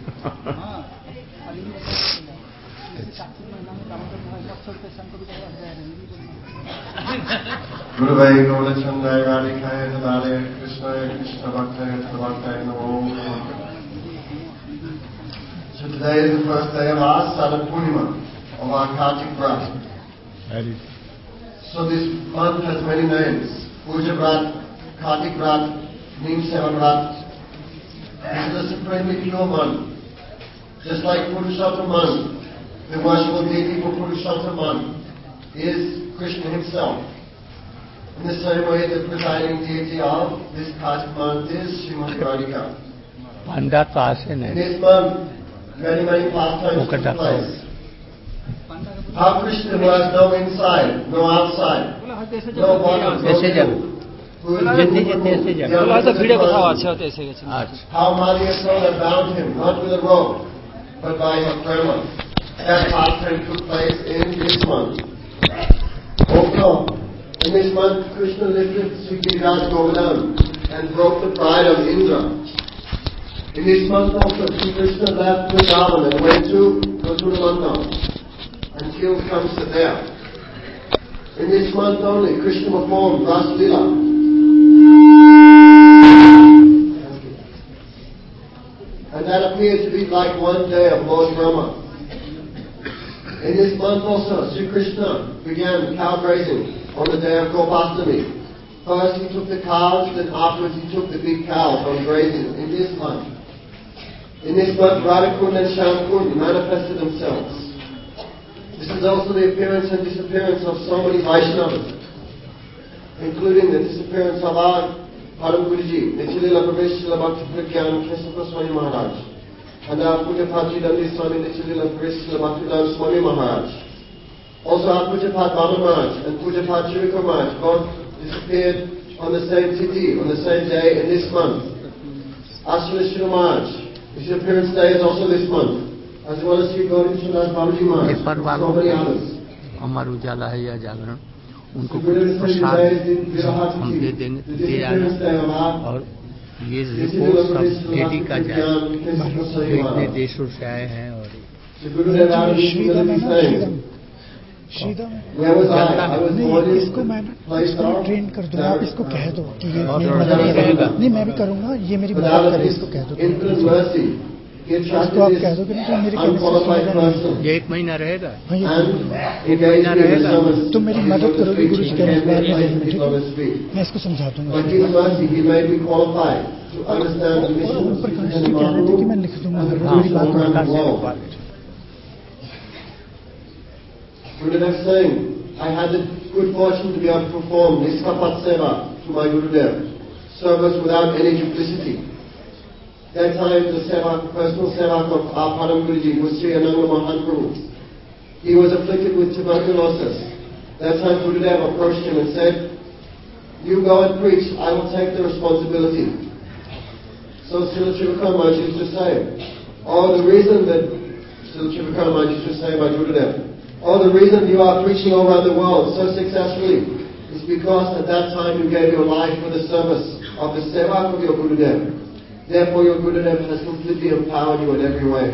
गुरुवाई गौरचंद्राय राधिकाय तदालय कृष्णाय कृष्ण भक्ताय भक्ताय नमो। So today is the first day of our Sada Purnima, of our Kartik Vrat. So this month has many names: Puja Vrat, Kartik Vrat, Neem Seva Vrat. This is a supremely pure month. Just like Purushottam month, the worshipful deity for Purushottam month is Krishna himself. In the same way, the presiding deity of this Kartik month is Srimati Radhika. अंडा तो आसे In नहीं। this month, many pastimes took place. How Krishna was no inside, no outside, no bottom, no ऐसे जब जितने ऐसे जब How Maria Soda bound him, not with a rope, but by his prema. That pastime took place in this month. Also, in this month, Krishna lifted Sri Giriraj Govardhan and broke the pride of Indra. In this month also, Sri Krishna left Vrindavan and went to Mathura and killed Kamsa there. In this month only, Krishna performed Ras Lila. And that appears to be like one day of Lord Brahma. In this month also, Sri Krishna began cow grazing on the day of Gopastami. First he took the cows, then afterwards he took the big cow from grazing in this month. In this month, Radhakund and Shyamkund manifested themselves. This is also the appearance and disappearance of so many Vaishnavas, including the disappearance of our Param Guruji, Nityalila Pravesh Srila Bhakti Pragyan Kesava Swami Maharaj, and our Pujapat Jidandi Swami Nityalila Pravesh Srila Bhaktivedanta Swami Maharaj. Also our Pujapat Baba Maharaj and Pujapat Chirika Maharaj both disappeared on the same tithi, on the same day in this month. Ashwini Shri Maharaj, his appearance day is also this month, as well as Sri Gauri Chandras Babaji Maharaj, and so many others. Amar Ujala है या जागरण उनको कुछ प्रसाद हम दे देंगे दे जाना और ये report सब डेली का जाए जो इतने देशों से आए हैं और इसको मैं ट्रेन कर दूंगा आप इसको कह दो कि ये मेरी मदद करेगा नहीं मैं भी करूंगा ये मेरी मदद करे इसको कह दो इसको आप कह दो कि मेरे कहने से ये 1 महीना रहेगा एक महीना रहेगा तुम मेरी मदद करोगे गुरु जी कहने के बाद मैं इसको समझा दूंगा और प्रकाश जी कह रहे थे कि मैं लिख दूंगा मेरी बात Gurudev saying, I had the good fortune to be able to perform Niskapat Seva to my Gurudev, service without any duplicity. That time the personal sevak of our Param Guruji was Sri Ananga Mahaprabhu. He was afflicted with tuberculosis. That time Gurudev approached him and said, you go and preach, I will take the responsibility. So Srila Chivakar Maharaj used to say, the reason that Srila Chivakar Maharaj used to say by Gurudev, the reason you are preaching all around the world so successfully is because at that time you gave your life for the service of the sevak of your Gurudev. Therefore your Gurudev has completely empowered you in every way.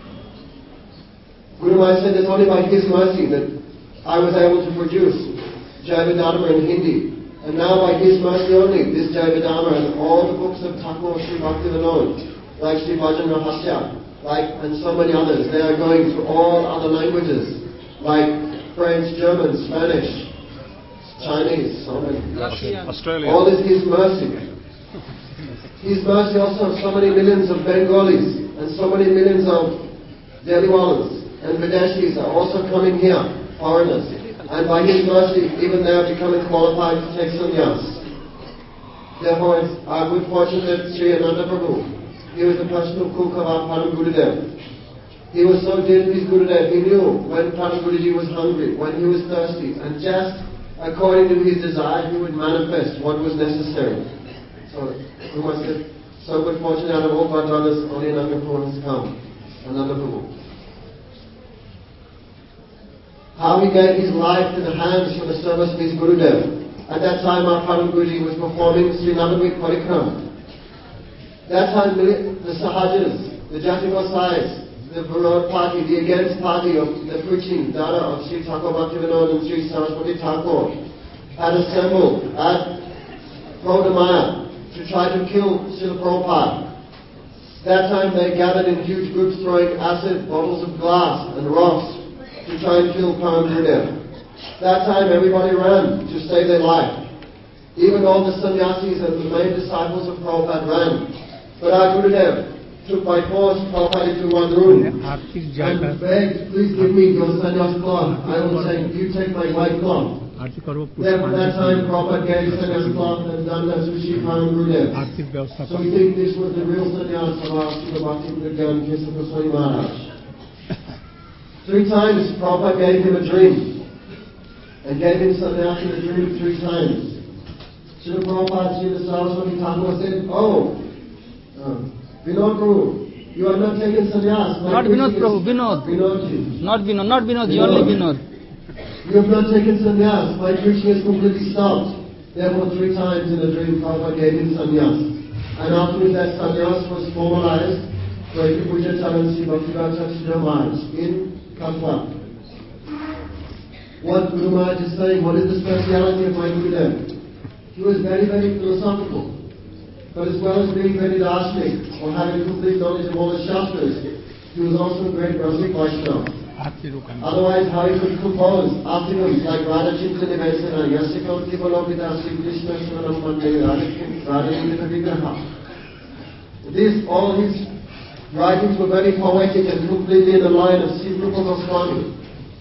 Guru Maharaj said it's only by his mercy that I was able to produce Jaivedharma in Hindi. And now by his mercy only, this Jaivedharma and all the books of Thakur Sri Bhaktivinoda, like Sri Bhajan Rahasya, and so many others, they are going to all other languages, like French, German, Spanish, Chinese, so many. Australia. All is his mercy. His mercy also of so many millions of Bengalis and so many millions of Delhiwalas and Videshis are also coming here, foreigners. And by his mercy, even they are becoming qualified to take sannyas. Therefore, it's our good fortune that Sri Ananda Prabhu, he was the personal cook of our Param Gurudev. He was so dear to his Gurudev, he knew when Param Guruji was hungry, when he was thirsty, and just according to his desire, he would manifest what was necessary. So, we must have so good fortune out of all our brothers, only Ananda Prabhu has come. Ananda Prabhu. How he gave his life to the hands for the service of his Gurudev. At that time, our Param Guruji was performing Sri Navadvip Parikram. That time, the Sahajas, the Jati Gosais, the Varod party, the against party of the preaching Dada of Sri Thakur Bhaktivinoda and Sri Saraswati Thakur had assembled at Prodamaya to try to kill Srila Prabhupada. That time they gathered in huge groups throwing acid, bottles of glass and rocks to try and kill Param Gurudev. That time everybody ran to save their life. Even all the sannyasis and the main disciples of Prabhupada ran. But our Gurudev took by force Prabhupada into one room and begged, please give me your sannyas cloth. I will say, you take my white cloth. Therefore that time Prabhupada gave sannyas cloth and danda to Sri Param Gurudev. So we think this was the real sannyas of our Srila Bhakti Pragyan Kesava Swami Maharaj. 3 times Prabhupada gave him a dream and gave him sannyas in a dream 3 times. Srila Prabhupada, Srila Saraswati Thakur said, Vinod Prabhu, you are not taking sannyas. Not Vinod Prabhu, Vinod. Not Vinod, only Vinod. You have not taken sannyas. My preaching is completely stopped. Therefore 3 times in a dream Prabhupada gave him sannyas. And afterwards that sannyas was formalized by Puja Charan Sri Bhaktivedanta Maharaj in Katwa. What Guru Maharaj is saying, what is the speciality of my Gurudev? He was very, very philosophical. But as well as being very darshanik or having complete knowledge of all the Shastras, he was also a great Rasik Vaishnava. Otherwise, how he could compose articles like Radha Chinta Nivesana, Yasikam Tivalopita, Sri Krishna Swaram Mande, Radha Chinta Vigraha. This, all his writings were very poetic and completely in the line of Sri Rupa Goswami.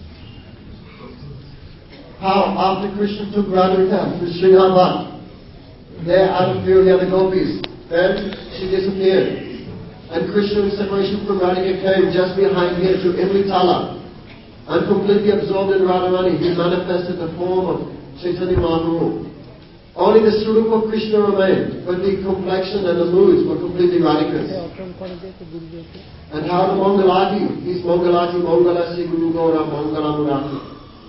How after Krishna took Radhika to Srinavar, there out of fear of the other gopis, then she disappeared. And Krishna in separation from Radhika came just behind here to Imritala. And completely absorbed in Radharani, he manifested the form of Chaitanya Mahaprabhu. Only the Swarup of Krishna remained, but the complexion and the moods were completely Radhika's. And how the Mangalati, he's Mangalati, Mangalasi Guru Gaura, Mangala Murati.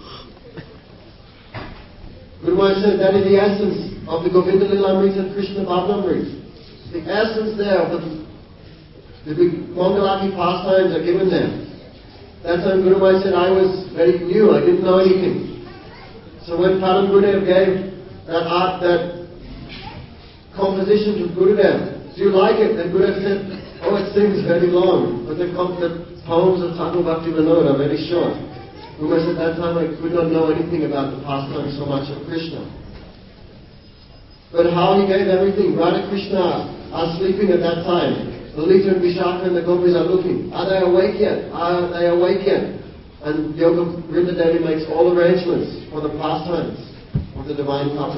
Guru Maharaj said that is the essence of the Govinda Lilamrita and Krishna Bhavnamrita. The essence there of the Mangalati pastimes are given there. That time Guru Maharaj said I was very new, I didn't know anything. So when Param Gurudev gave that composition to Gurudev, do you like it? And Gurudev said, oh, it seems very long, but the poems of Thakur Bhaktivinoda are very short. Guru Maharaj said, that time I could not know anything about the pastime so much of Krishna. But how he gave everything. Radha Krishna are sleeping at that time. Lalita and Vishaka and the gopis are looking. Are they awake yet? Are they awake yet? And Yoga Vrinda Devi makes all arrangements for the pastimes of the divine couples.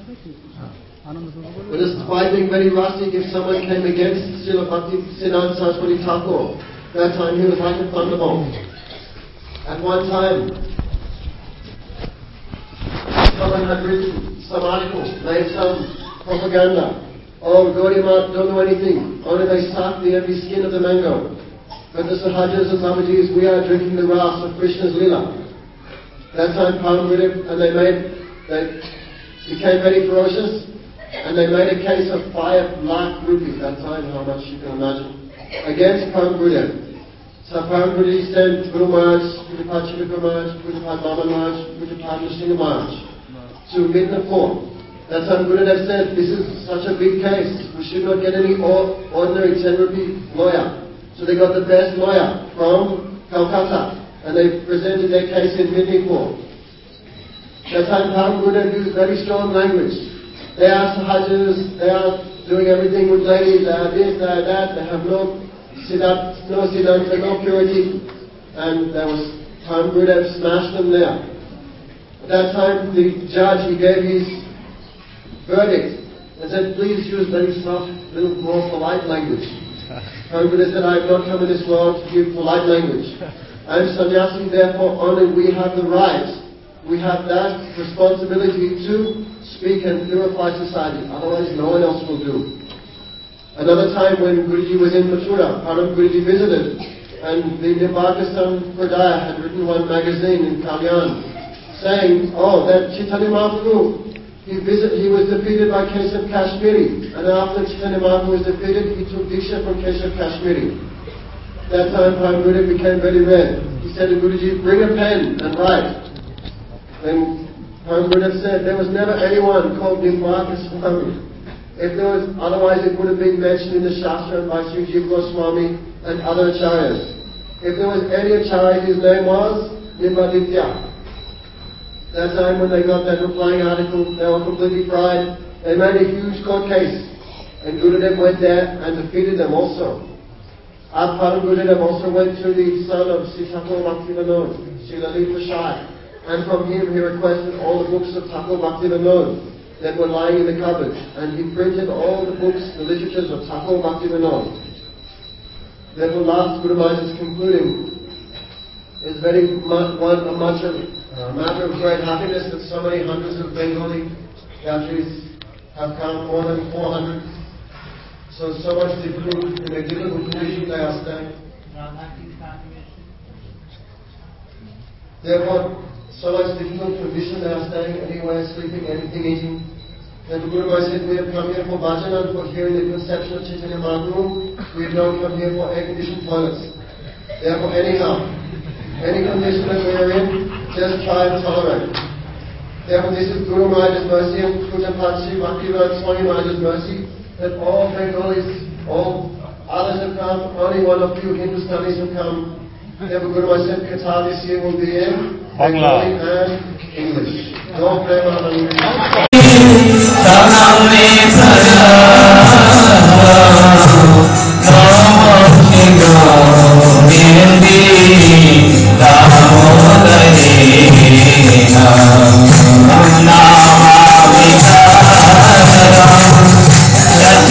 But despite being very rustic, if someone came against Srila Bhakti Siddhanta Saraswati Thakur, that time he was like a thunderbolt. At one time, someone had written some article, made some propaganda. Oh, Gaudiya don't know anything. Only they suck the empty skin of the mango. But the Sahajas and Babaji's, we are drinking the ras of Krishna's lila. That time Param Gurudev, and they became very ferocious, and they made a case of 5 lakh rupees. That time, how much you can imagine, against Param Gurudev. So Param Gurudev sent Guru Maharaj, Pujapad Shivaka Maharaj, Pujapad Baba Maharaj, Pujapad Nrsimha Maharaj to Midnapur. That time Gurudev said, this is such a big case, we should not get any ordinary 10 rupee lawyer. So they got the best lawyer from Calcutta, and they presented their case in Midnapur. That time Param Gurudev used very strong language. They are sahajas, they are doing everything with ladies, they are this, they are that, they have no siddhanta, no purity. And there was Param Gurudev smashed them there. At that time the judge, he gave his verdict and said, please use very soft, little more polite language. Param Gurudev said, I have not come in this world to give polite language. I am sannyasi, therefore only we have the right, we have that responsibility to speak and purify society, otherwise no one else will do. Another time when Guruji was in Mathura, Param Guruji visited, and the Nimbakasan Pradaya had written one magazine in Kalyan saying, oh, that Chaitanya Mahaprabhu, he was defeated by Keshav Kashmiri, and after Chaitanya Mahaprabhu was defeated, he took Diksha from Keshav Kashmiri. That time Param Gurudev became very red. He said to Guruji, bring a pen and write. Then Param Gurudev said, there was never anyone called Nimbaka Swami. If there was, otherwise it would have been mentioned in the Shastra by Sri Jiva Goswami and other acharyas. If there was any acharya, his name was Nimbaditya. That time when they got that replying article, they were completely fried. They made a huge court case. And Gurudev went there and defeated them also. Param Gurudev also went to the son of Sri Thakur Bhaktivinoda, Sri Lalit Prasad. And from him he requested all the books of Thakur Bhaktivinoda that were lying in the cupboard. And he printed all the books, the literatures of Thakur Bhaktivinoda. Therefore last Guru Maharaj is concluding, is very much a matter of great happiness that so many hundreds of Bengali yatri's have come, more than 400. So much difficult, in a difficult condition they are staying. Therefore, so much difficult condition they are staying, anywhere, sleeping, anything, eating. Then the Guru Maharaj said, we have come here for bhajan and for hearing the conception of Chaitanya Mahaprabhu. We have not come here for air-conditioned toilets. Therefore, anyhow, any condition that we are in, just try and tolerate. Therefore, this is Guru Maharaj's mercy and Pujapad Sri Bhaktivedanta Swami Maharaj's mercy, that all Bengalis, all others have come, only one of few Hindustanis have come. Therefore, Guru Maharaj said, Katha this year will be in Bengali and English. No Prema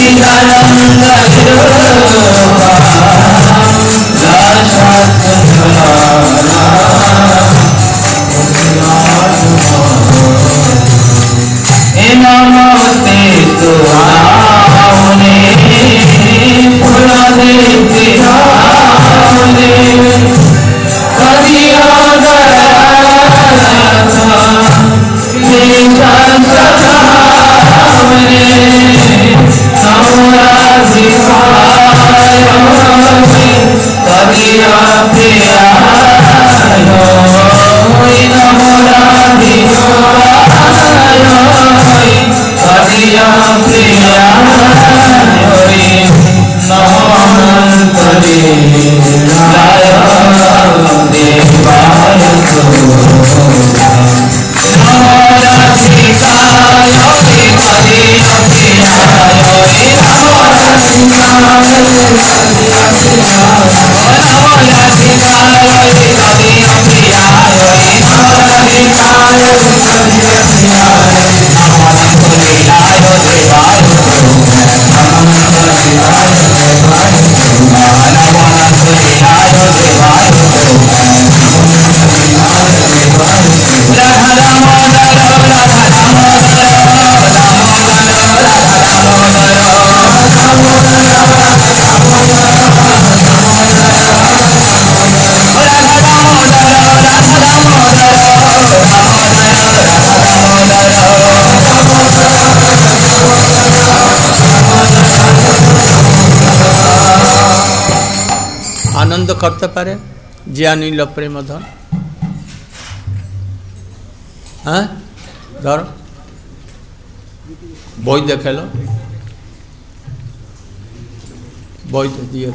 आनंद करते पारे ज्ञानी प्रेम धन हाँ धर बई देखेल बई तो दिए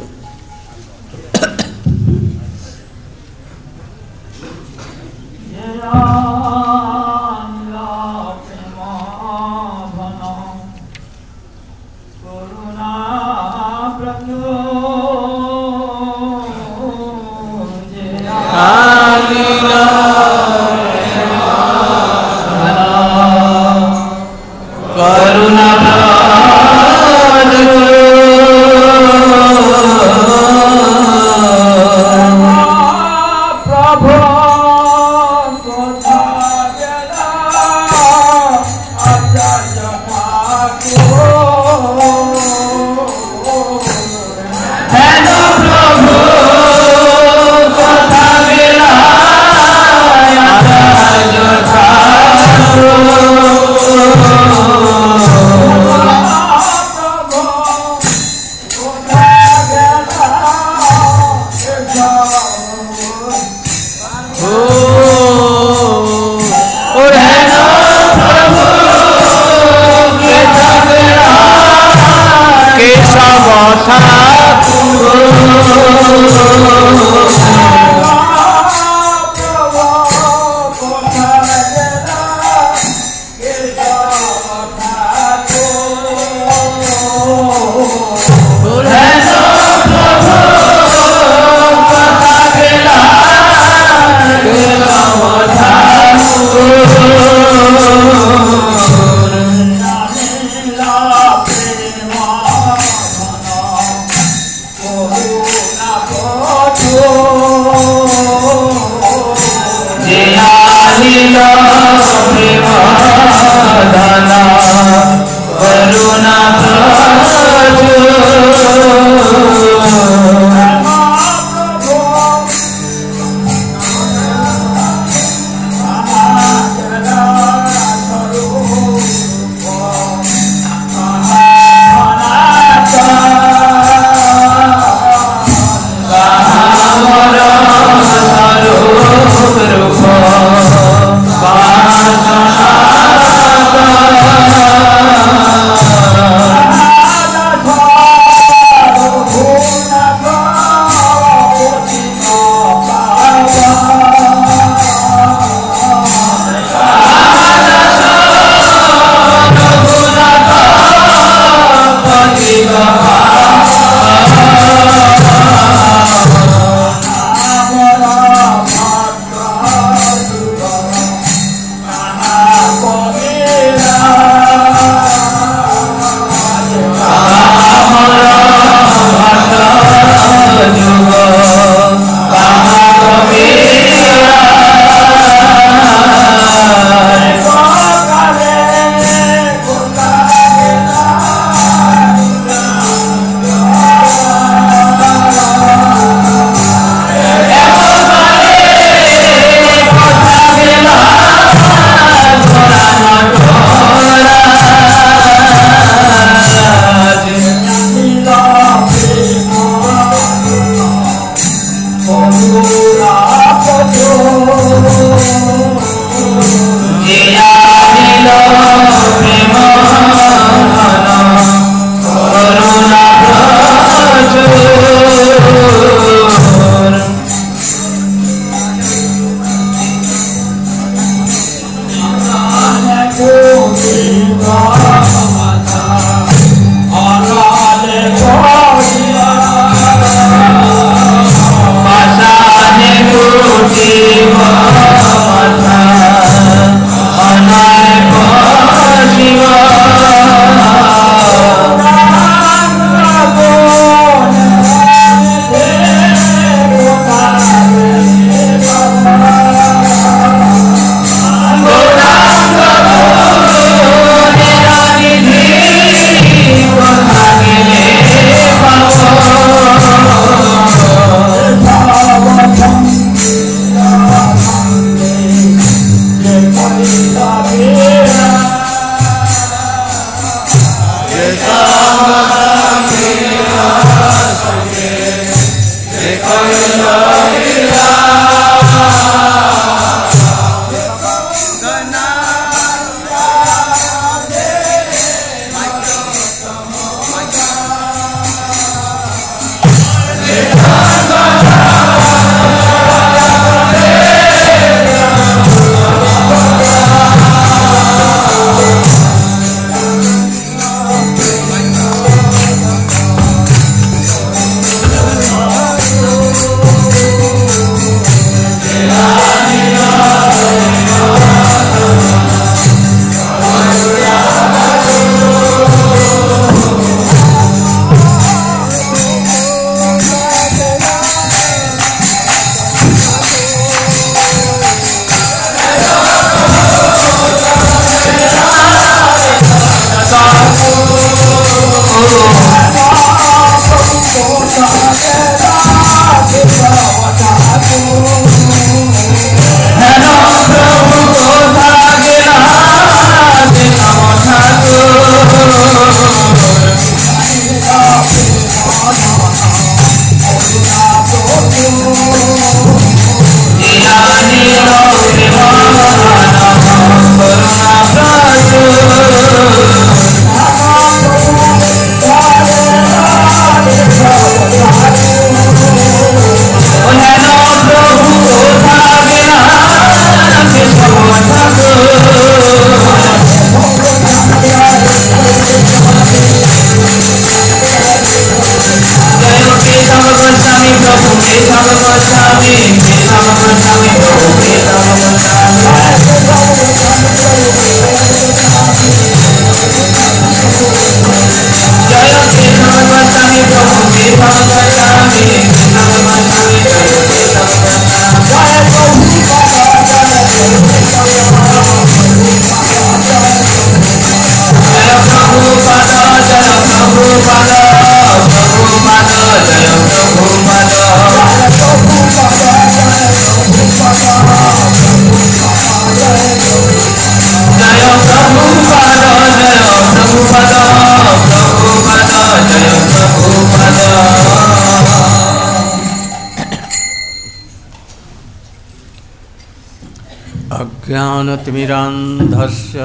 अज्ञानतिमिरान्धस्य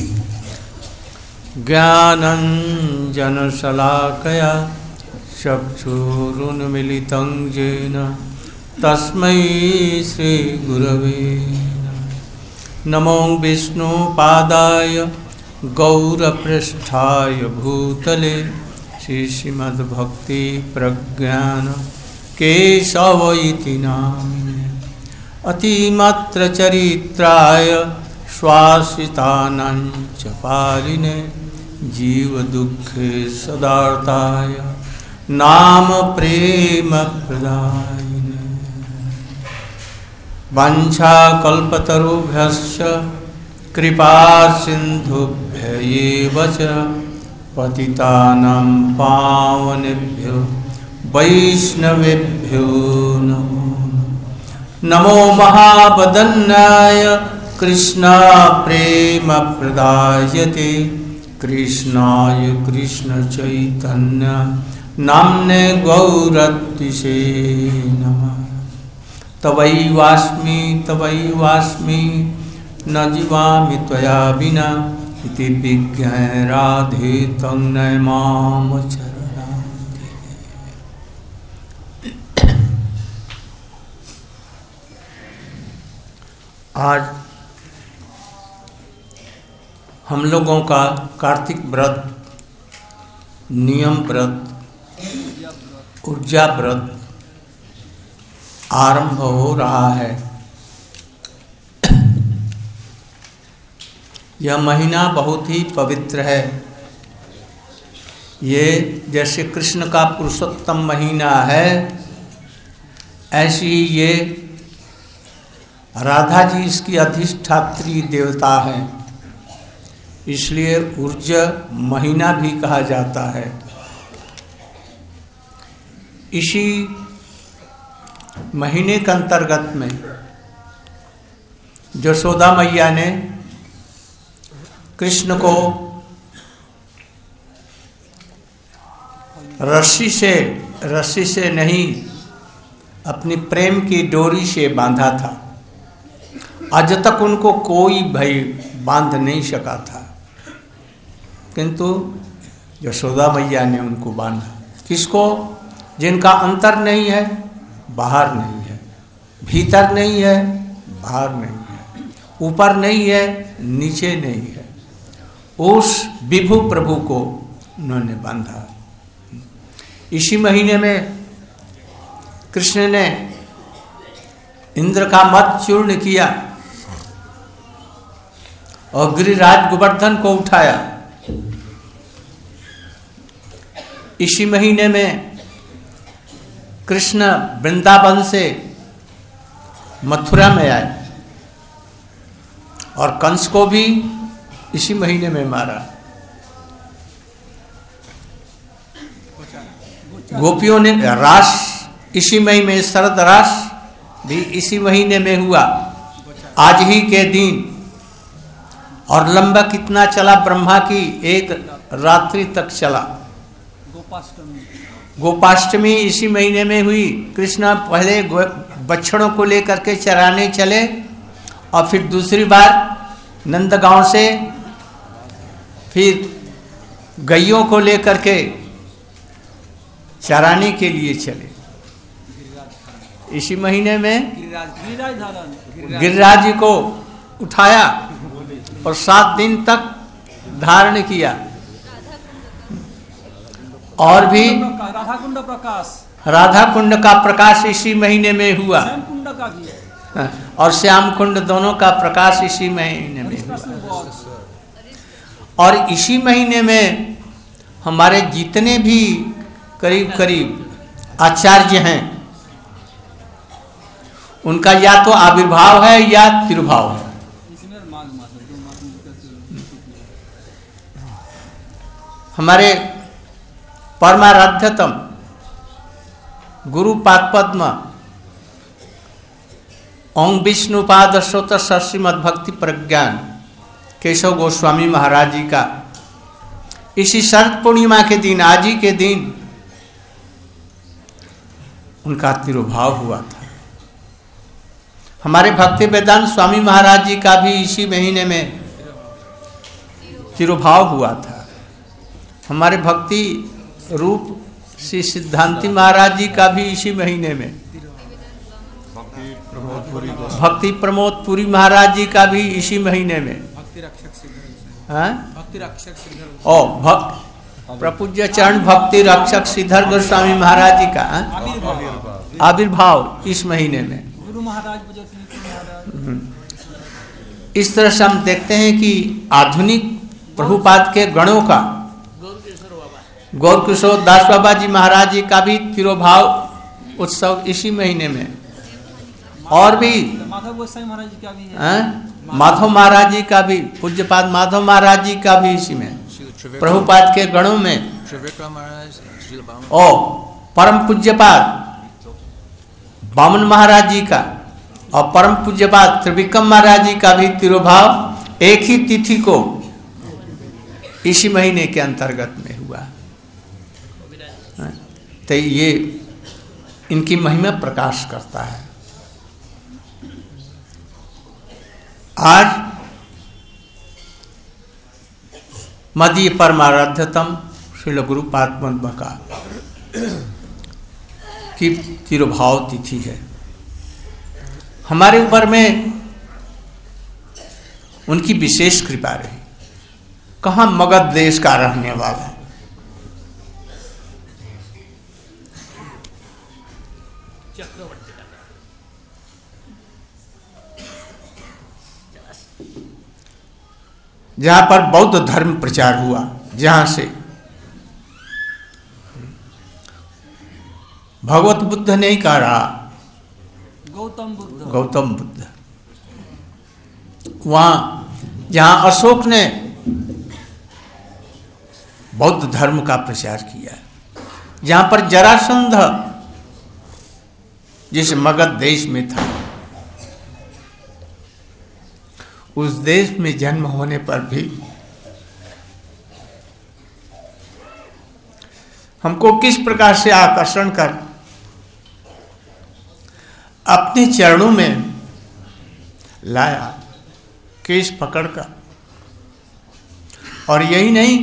ज्ञानञ्जनशलाकया चक्षुरुन्मीलितं येन तस्मै श्रीगुरवे नमः। नमो विष्णुपादाय गौरपृष्ठाय भूतले श्रीमद्भक्तिप्रज्ञान केशव इति नामिने अतिमात्रचरित्राय श्वासितानाञ्च पालिने जीवदुःखे सदार्ताय नाम प्रेमप्रदायिने वाञ्छाकल्पतरुभ्यश्च कृपासिन्धुभ्य एव च पतितानां पावनेभ्यो वैष्णवेभ्यो नमो नमो महावदन्याय कृष्णप्रेमप्रदायते कृष्णाय कृष्णचैतन्य नाम्ने गौरत्विषे नमः। तवैवास्मि न जीवामि त्वया विना इति विज्ञाय राधे तं नय माम चरणाम्बुजे। आज हम लोगों का कार्तिक व्रत, नियम व्रत, ऊर्जा व्रत आरंभ हो रहा है। यह महीना बहुत ही पवित्र है। ये जैसे कृष्ण का पुरुषोत्तम महीना है, ऐसी ही ये राधा जी इसकी अधिष्ठात्री देवता है, इसलिए ऊर्जा महीना भी कहा जाता है। इसी महीने के अंतर्गत में यशोदा मैया ने कृष्ण को रस्सी से नहीं, अपनी प्रेम की डोरी से बांधा था। आज तक उनको कोई भाई बांध नहीं सका था, किंतु यशोदा मैया ने उनको बांधा। किसको? जिनका अंतर नहीं है, बाहर नहीं है, भीतर नहीं है, बाहर नहीं है, ऊपर नहीं है, नीचे नहीं है, उस विभु प्रभु को उन्होंने बांधा। इसी महीने में कृष्ण ने इंद्र का मद चूर्ण किया और गिरिराज गोवर्धन को उठाया। इसी महीने में कृष्ण वृंदावन से मथुरा में आए और कंस को भी इसी महीने में मारा। गोपियों ने रास इसी महीने में, शरद रास भी इसी महीने में हुआ, आज ही के दिन। और लंबा कितना चला? ब्रह्मा की एक रात्रि तक चला। गोपाष्टमी इसी महीने में हुई। कृष्ण पहले बछड़ों को लेकर के चराने चले और फिर दूसरी बार नंदगांव से फिर गैयों को लेकर के चराने के लिए चले। इसी महीने में गिरिराज जी को उठाया और 7 दिन तक धारण किया। और भी राधा कुंड का प्रकाश इसी महीने में हुआ, और श्याम कुंड दोनों का प्रकाश इसी महीने में हुआ। और इसी महीने में हमारे जितने भी करीब करीब आचार्य हैं, उनका या तो आविर्भाव है या तिरुभाव है। हमारे परमाराध्यतम गुरु पाद पद्म ओं विष्णुपाद श्रोत श्रीमद् भक्ति प्रज्ञान केशव गोस्वामी महाराज जी का इसी शरद पूर्णिमा के दिन, आज ही के दिन उनका तिरुभाव हुआ था। हमारे भक्ति वेदांत स्वामी महाराज जी का भी इसी महीने में तिरुभाव हुआ था। हमारे भक्ति रूप श्री सिद्धांति महाराज जी का भी इसी महीने में, भक्ति प्रमोद पुरी महाराज जी का भी इसी महीने में, प्रपूज्य चरण भक्ति रक्षक श्रीधर गोस्वामी महाराज जी का आविर्भाव इस महीने में। इस तरह से हम देखते हैं कि आधुनिक प्रभुपाद के गणों का, गौर किशोर दास बाबा जी महाराज जी का भी तिरुभाव उत्सव इसी महीने में। और भी माधव गोसाई महाराज जी का भी, माधव महाराज जी का भी, पूज्यपाद माधव महाराज जी का भी इसी में, प्रभुपाद के गणों में। और परम पूज्यपाद बामन महाराज जी का और परम पूज्यपाद त्रिविक्रम महाराज जी का भी तिरुभाव एक ही तिथि को इसी महीने के अंतर्गत में हुआ। तो ये इनकी महिमा प्रकाश करता है। आज मदीय परमाराध्यतम श्रील गुरुपाद पद्म का की तिरुभाव तिथि है। हमारे ऊपर में उनकी विशेष कृपा रही। कहाँ मगध देश का रहने वाला, चक्रवर्ती का जहां पर बौद्ध धर्म प्रचार हुआ, जहां से भगवत बुद्ध नहीं कह रहा, गौतम बुद्ध, वहां जहां अशोक ने बौद्ध धर्म का प्रचार किया, जहां पर जरासंध जिस मगध देश में था, उस देश में जन्म होने पर भी हमको किस प्रकार से आकर्षण कर अपने चरणों में लाया, केस पकड़कर। और यही नहीं,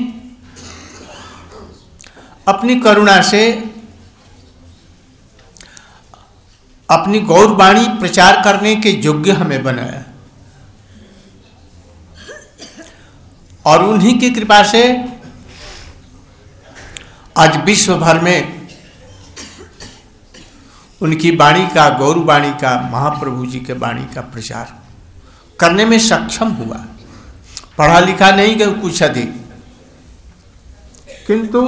अपनी करुणा से अपनी गौरवाणी प्रचार करने के योग्य हमें बनाया, और उन्हीं की कृपा से आज विश्व भर में उनकी वाणी का, गौरवाणी का, महाप्रभु जी के वाणी का प्रचार करने में सक्षम हुआ। पढ़ा लिखा नहीं कि कुछ अधिक, किंतु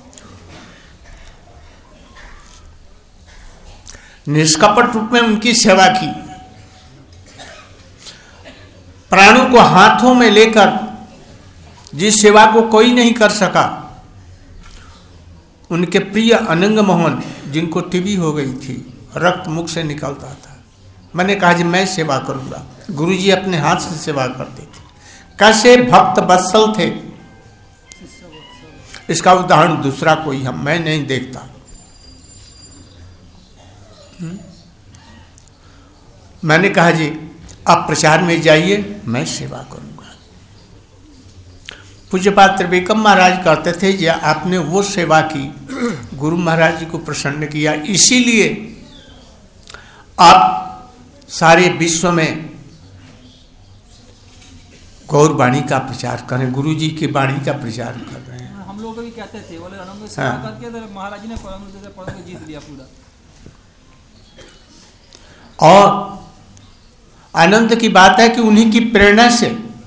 निष्कपट रूप में उनकी सेवा की, प्राणों को हाथों में लेकर जिस सेवा को कोई नहीं कर सका, उनके प्रिय अनंग मोहन, जिनको टीबी हो गई थी, रक्त मुख से निकलता था, मैंने कहा जी मैं सेवा करूंगा। गुरुजी अपने हाथ से सेवा करते थे। कैसे भक्त वत्सल थे, इसका उदाहरण दूसरा कोई मैं नहीं देखता। मैंने कहा जी आप प्रचार में जाइए, मैं सेवा करूंगा। पूज्यपाद त्रिविक्रम महाराज कहते थे जी आपने वो सेवा की, गुरु महाराज जी को प्रसन्न किया, इसीलिए आप सारे विश्व में गौर वाणी का प्रचार करें, गुरु जी की वाणी का प्रचार कर रहे हैं। हम लोग भी कहते थे, बोले आनंद सेवा करके तो महाराज जी ने परम जीत लिया पूरा। और आनंद की बात है कि उन्हीं की प्रेरणा से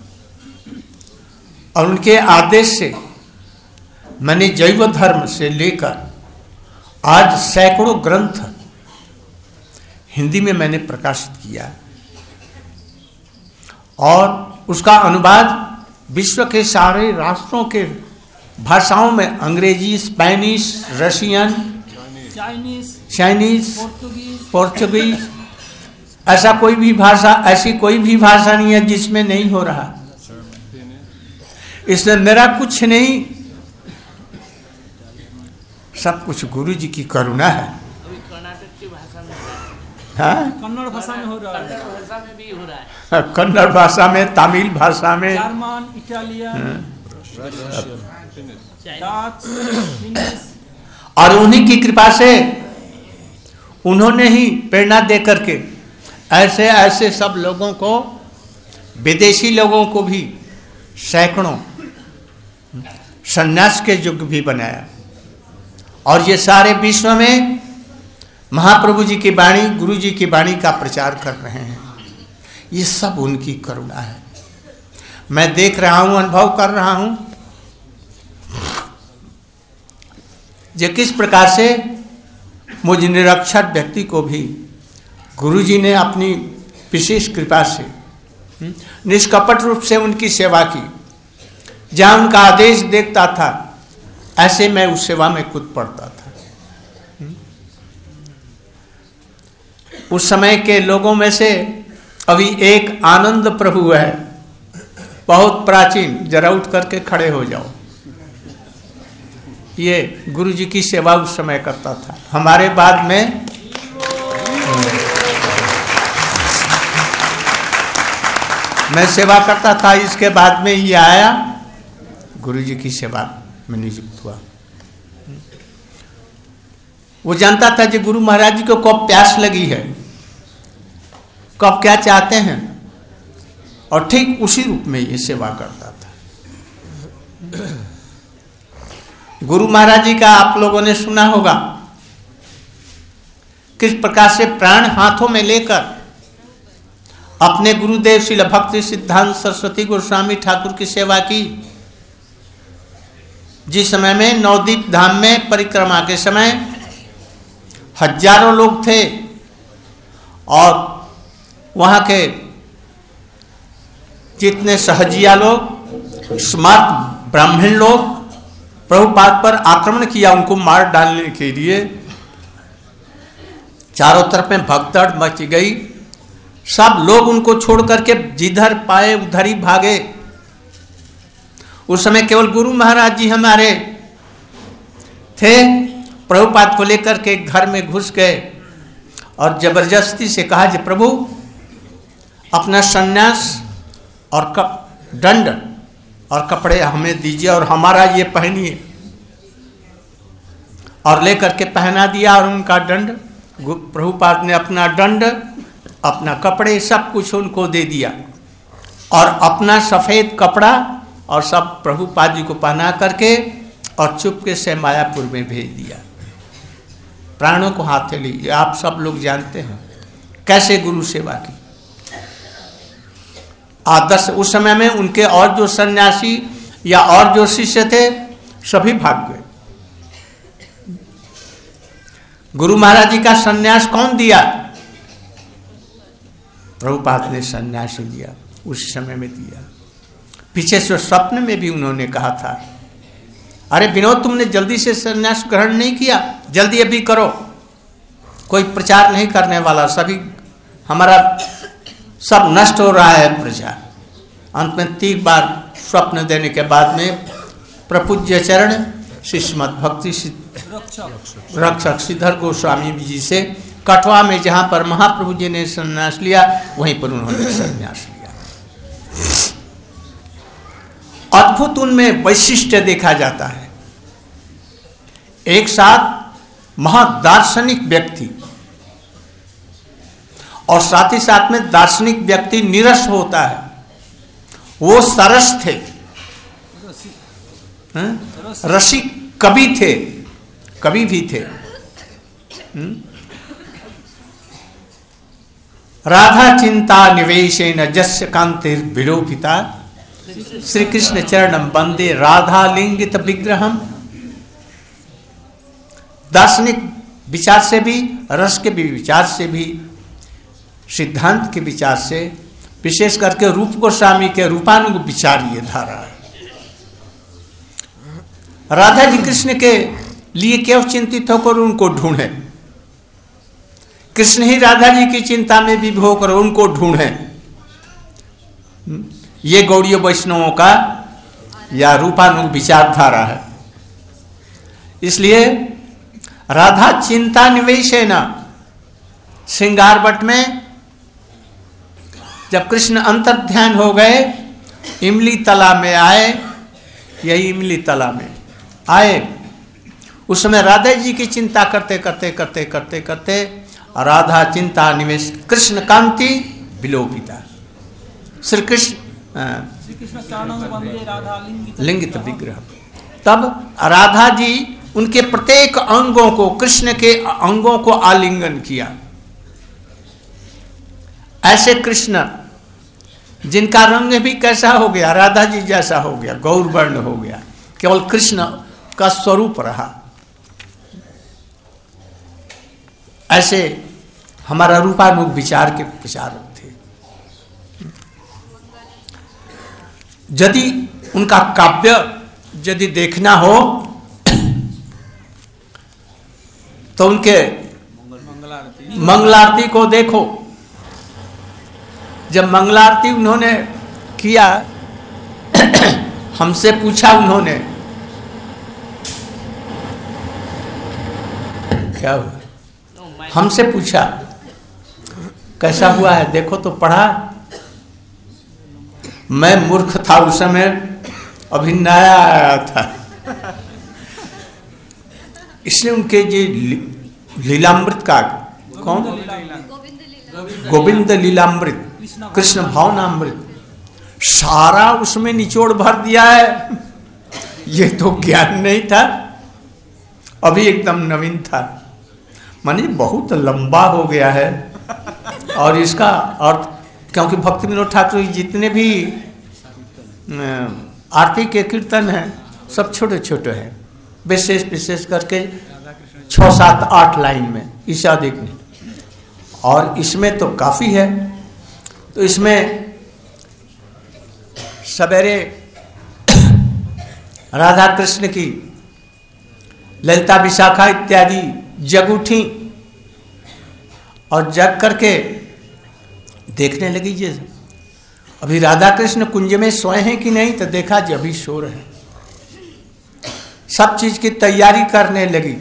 और उनके आदेश से मैंने जैव धर्म से लेकर आज सैकड़ों ग्रंथ हिंदी में मैंने प्रकाशित किया, और उसका अनुवाद विश्व के सारे राष्ट्रों के भाषाओं में, अंग्रेजी, स्पेनिश, रशियन, चाइनीज, पोर्चुगीज, ऐसी कोई भी भाषा नहीं है जिसमें नहीं हो रहा। इसमें मेरा कुछ नहीं, सब कुछ गुरु जी की करुणा है। अभी कर्नाटक की भाषा में, हाँ, कन्नड़ भाषा में हो रहा है, कन्नड़ भाषा में भी हो रहा है, कन्नड़ भाषा में, तमिल भाषा में, जर्मन, इटालियन, डच, इंग्लिश। और उन्हीं की कृपा से उन्होंने ही प्रेरणा दे करके ऐसे ऐसे सब लोगों को, विदेशी लोगों को भी सैकड़ों संन्यास के युग भी बनाया, और ये सारे विश्व में महाप्रभु जी की वाणी, गुरु जी की वाणी का प्रचार कर रहे हैं। ये सब उनकी करुणा है। मैं देख रहा हूं, अनुभव कर रहा हूं जो किस प्रकार से मुझ निरक्षर व्यक्ति को भी गुरु जी ने अपनी विशेष कृपा से निष्कपट रूप से उनकी सेवा की। जहां उनका आदेश देखता था, ऐसे मैं उस सेवा में कूद पड़ता था। उस समय के लोगों में से अभी एक आनंद प्रभु है, बहुत प्राचीन, जरा उठ करके खड़े हो जाओ। ये गुरु जी की सेवा उस समय करता था। हमारे बाद में मैं सेवा करता था, इसके बाद में ये आया, गुरु जी की सेवा में नियुक्त हुआ। वो जानता था कि गुरु महाराज जी को कब प्यास लगी है, कब क्या चाहते हैं, और ठीक उसी रूप में ये सेवा करता था। गुरु महाराज जी का आप लोगों ने सुना होगा, किस प्रकार से प्राण हाथों में लेकर अपने गुरुदेव श्रील भक्ति सिद्धांत सरस्वती गोस्वामी ठाकुर की सेवा की। जिस समय में नवदीप धाम में परिक्रमा के समय हजारों लोग थे और वहां के जितने सहजिया लोग, स्मार्ट ब्राह्मण लोग प्रभुपाद पर आक्रमण किया, उनको मार डालने के लिए। चारों तरफ में भगदड़ मच गई, सब लोग उनको छोड़ करके जिधर पाए उधर ही भागे। उस समय केवल गुरु महाराज जी हमारे थे, प्रभुपाद को लेकर के घर में घुस गए और जबरदस्ती से कहा कि प्रभु अपना सन्यास और दंड और कपड़े हमें दीजिए और हमारा ये पहनिए। और लेकर के पहना दिया और उनका दंड, प्रभुपाद ने अपना दंड, अपना कपड़े, सब कुछ उनको दे दिया और अपना सफेद कपड़ा और सब प्रभुपाद जी को पहना करके और चुपके से मायापुर में भेज दिया। प्राणों को हाथ ली। आप सब लोग जानते हैं कैसे गुरु सेवा की। आदर्श उस समय में उनके और जो सन्यासी या और जो शिष्य थे सभी भाग गए। गुरु महाराज जी का सन्यास कौन दिया? प्रभुपाद ने सन्यास दिया, उस समय में दिया। पीछे से स्वप्न में भी उन्होंने कहा था, अरे विनोद तुमने जल्दी से सन्यास ग्रहण नहीं किया, जल्दी अभी करो, कोई प्रचार नहीं करने वाला, सभी हमारा सब नष्ट हो रहा है प्रचार। अंत में 3 बार स्वप्न देने के बाद में प्रपूज्य चरण श्रीमद भक्ति रक्षक श्रीधर गोस्वामी जी से कठवा में जहां पर महाप्रभु जी ने संन्यास लिया वहीं पर उन्होंने संन्यास लिया। अद्भुत उनमें वैशिष्ट्य देखा जाता है। एक साथ महादार्शनिक व्यक्ति और साथ ही साथ में दार्शनिक व्यक्ति निरस होता है, वो सरस थे, रसिक कवि थे, कवि भी थे। राधा चिंता निवेशेन जस्य कांतिर विलोपिता श्री कृष्ण चरणम वंदे राधा लिंगित विग्रहम। दार्शनिक विचार से भी, रस के भी विचार से भी, सिद्धांत के विचार से, विशेष करके रूप गोस्वामी के रूपानुग विचार ये धारा है। राधा जी कृष्ण के लिए क्यों चिंतित होकर उनको ढूंढे, कृष्ण ही राधा जी की चिंता में विभोर होकर उनको ढूंढे। ये गौड़ीय वैष्णवों का या रूपानुग विचारधारा है। इसलिए राधा चिंता निवेशेन, श्रृंगार बट में जब कृष्ण अंतर्ध्यान हो गए, इमली तला में आए, यही इमली तला में आए, उस समय राधा जी की चिंता करते करते करते करते करते राधा चिंता निवेश कृष्ण कांति विलोपिता, श्री कृष्ण लिंगित विग्रह। तब राधा जी उनके प्रत्येक अंगों को, कृष्ण के अंगों को आलिंगन किया। ऐसे कृष्ण जिनका रंग भी कैसा हो गया, राधा जी जैसा हो गया, गौर वर्ण हो गया, केवल कृष्ण का स्वरूप रहा। ऐसे हमारा रूपानुग विचार के प्रचारक थे। यदि उनका काव्य यदि देखना हो तो उनके मंगलारती को देखो। जब मंगलारती उन्होंने किया, हमसे पूछा उन्होंने, क्या हुआ, हमसे पूछा कैसा हुआ है, देखो तो पढ़ा। मैं मूर्ख था उस समय, अभी नया आया था, इसलिए उनके ये लीलामृत का, कौन, गोविंद लीलामृत, कृष्ण भावनामृत, सारा उसमें निचोड़ भर दिया है। ये तो ज्ञान नहीं था, अभी एकदम नवीन था, माने बहुत लंबा हो गया है। और इसका अर्थ, क्योंकि भक्ति विनोद ठाकुर जितने भी आरती के कीर्तन हैं सब छोटे छोटे हैं, विशेष विशेष करके 6, 7, 8 लाइन में, इससे अधिक नहीं। और इसमें तो काफी है। तो इसमें सवेरे राधा कृष्ण की ललिता विशाखा इत्यादि जग उठी और जग करके देखने लगी जी अभी राधा कृष्ण कुंज में सोए हैं कि नहीं, तो देखा जी अभी सो रहे हैं। सब चीज की तैयारी करने लगी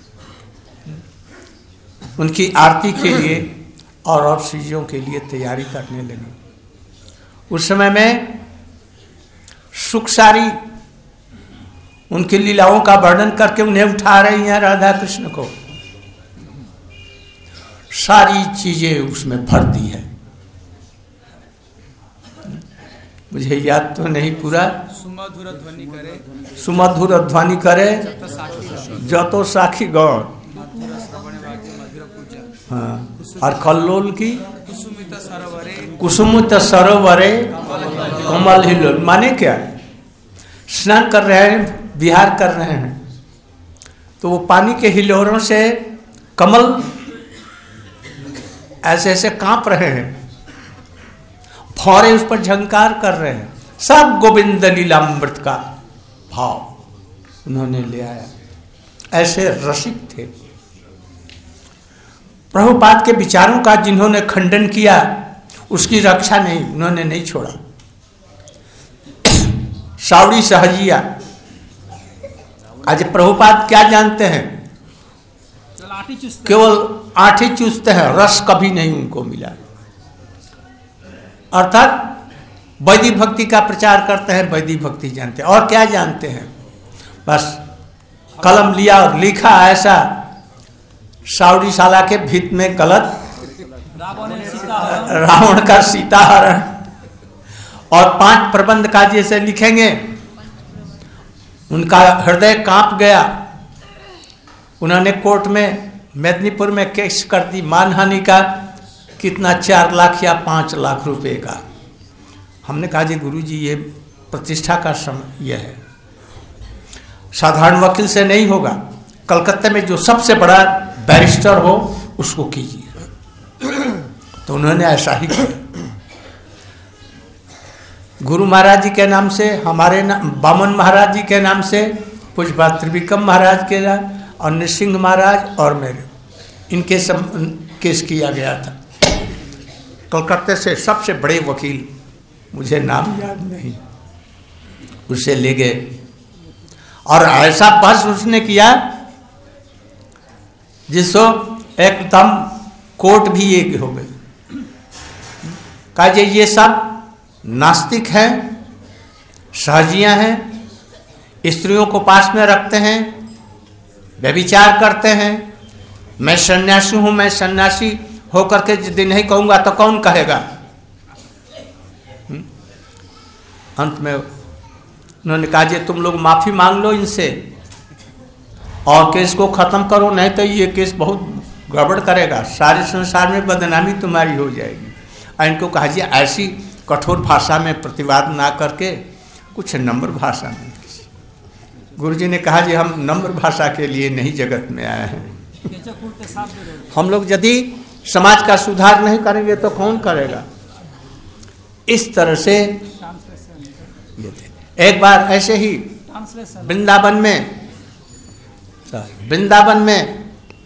उनकी आरती के लिए और चीजों के लिए तैयारी करने लगी। उस समय में सुखसारी उनकी लीलाओं का वर्णन करके उन्हें उठा रही हैं राधा कृष्ण को, सारी चीजें उसमें भर दी है। मुझे याद तो नहीं पूरा। सुमधुर ध्वनि करे, सुमधुर ध्वनि करे जतो साखी गौर, हाँ, और कल्लोल की कुसुमित सरोवरे कमल हिलोल। माने क्या, स्नान कर रहे हैं, विहार कर रहे हैं, तो वो पानी के हिलोरों से कमल ऐसे ऐसे कांप रहे हैं, फौरे उस पर झंकार कर रहे हैं। सब गोविंद लीलामृत का भाव उन्होंने ले आया, ऐसे रसिक थे। प्रभुपाद के विचारों का जिन्होंने खंडन किया उसकी रक्षा नहीं, उन्होंने नहीं छोड़ा। सावड़ी सहजिया, आज प्रभुपाद क्या जानते हैं, केवल आठी चूसते हैं, रस कभी नहीं उनको मिला। अर्थात वैदिक भक्ति का प्रचार करते हैं, वैदिक भक्ति जानते हैं, और क्या जानते हैं, बस कलम लिया और लिखा। ऐसा सावड़ी शाला के भित में गलत रावण का सीताहरण और 5 प्रबंध का जैसे लिखेंगे, उनका हृदय कांप गया। उन्होंने कोर्ट में मेदिनीपुर में केस कर दी मानहानि का, कितना 4 लाख या 5 लाख रुपए का। हमने कहा जी गुरु जी ये प्रतिष्ठा का समय यह है, साधारण वकील से नहीं होगा, कलकत्ते में जो सबसे बड़ा बैरिस्टर हो उसको कीजिए। तो उन्होंने ऐसा ही किया। गुरु महाराज जी के नाम से, हमारे बामन महाराज जी के नाम से, पूज्य त्रिविक्रम महाराज के नाम और नृसिंह महाराज और मेरे, इनके केस किया गया था। कलकत्ते से सबसे बड़े वकील, मुझे नाम याद नहीं, उसे ले गए और ऐसा बहस उसने किया जिसको एकदम कोर्ट भी एक हो गई। कहा ये सब नास्तिक हैं, सहजियां हैं, स्त्रियों को पास में रखते हैं, व्यभिचार करते हैं। मैं सन्यासी हूं, मैं सन्यासी होकर के यदि नहीं कहूंगा तो कौन कहेगा। अंत में उन्होंने कहा जी तुम लोग माफी मांग लो इनसे और केस को खत्म करो, नहीं तो ये केस बहुत गड़बड़ करेगा, सारे संसार में बदनामी तुम्हारी हो जाएगी। और इनको कहा जी ऐसी कठोर भाषा में प्रतिवाद ना करके कुछ नम्र भाषा में। गुरुजी ने कहा जी हम नम्र भाषा के लिए नहीं जगत में आए हैं, हम लोग यदि समाज का सुधार नहीं करेंगे तो कौन करेगा। इस तरह से एक बार ऐसे ही वृंदावन में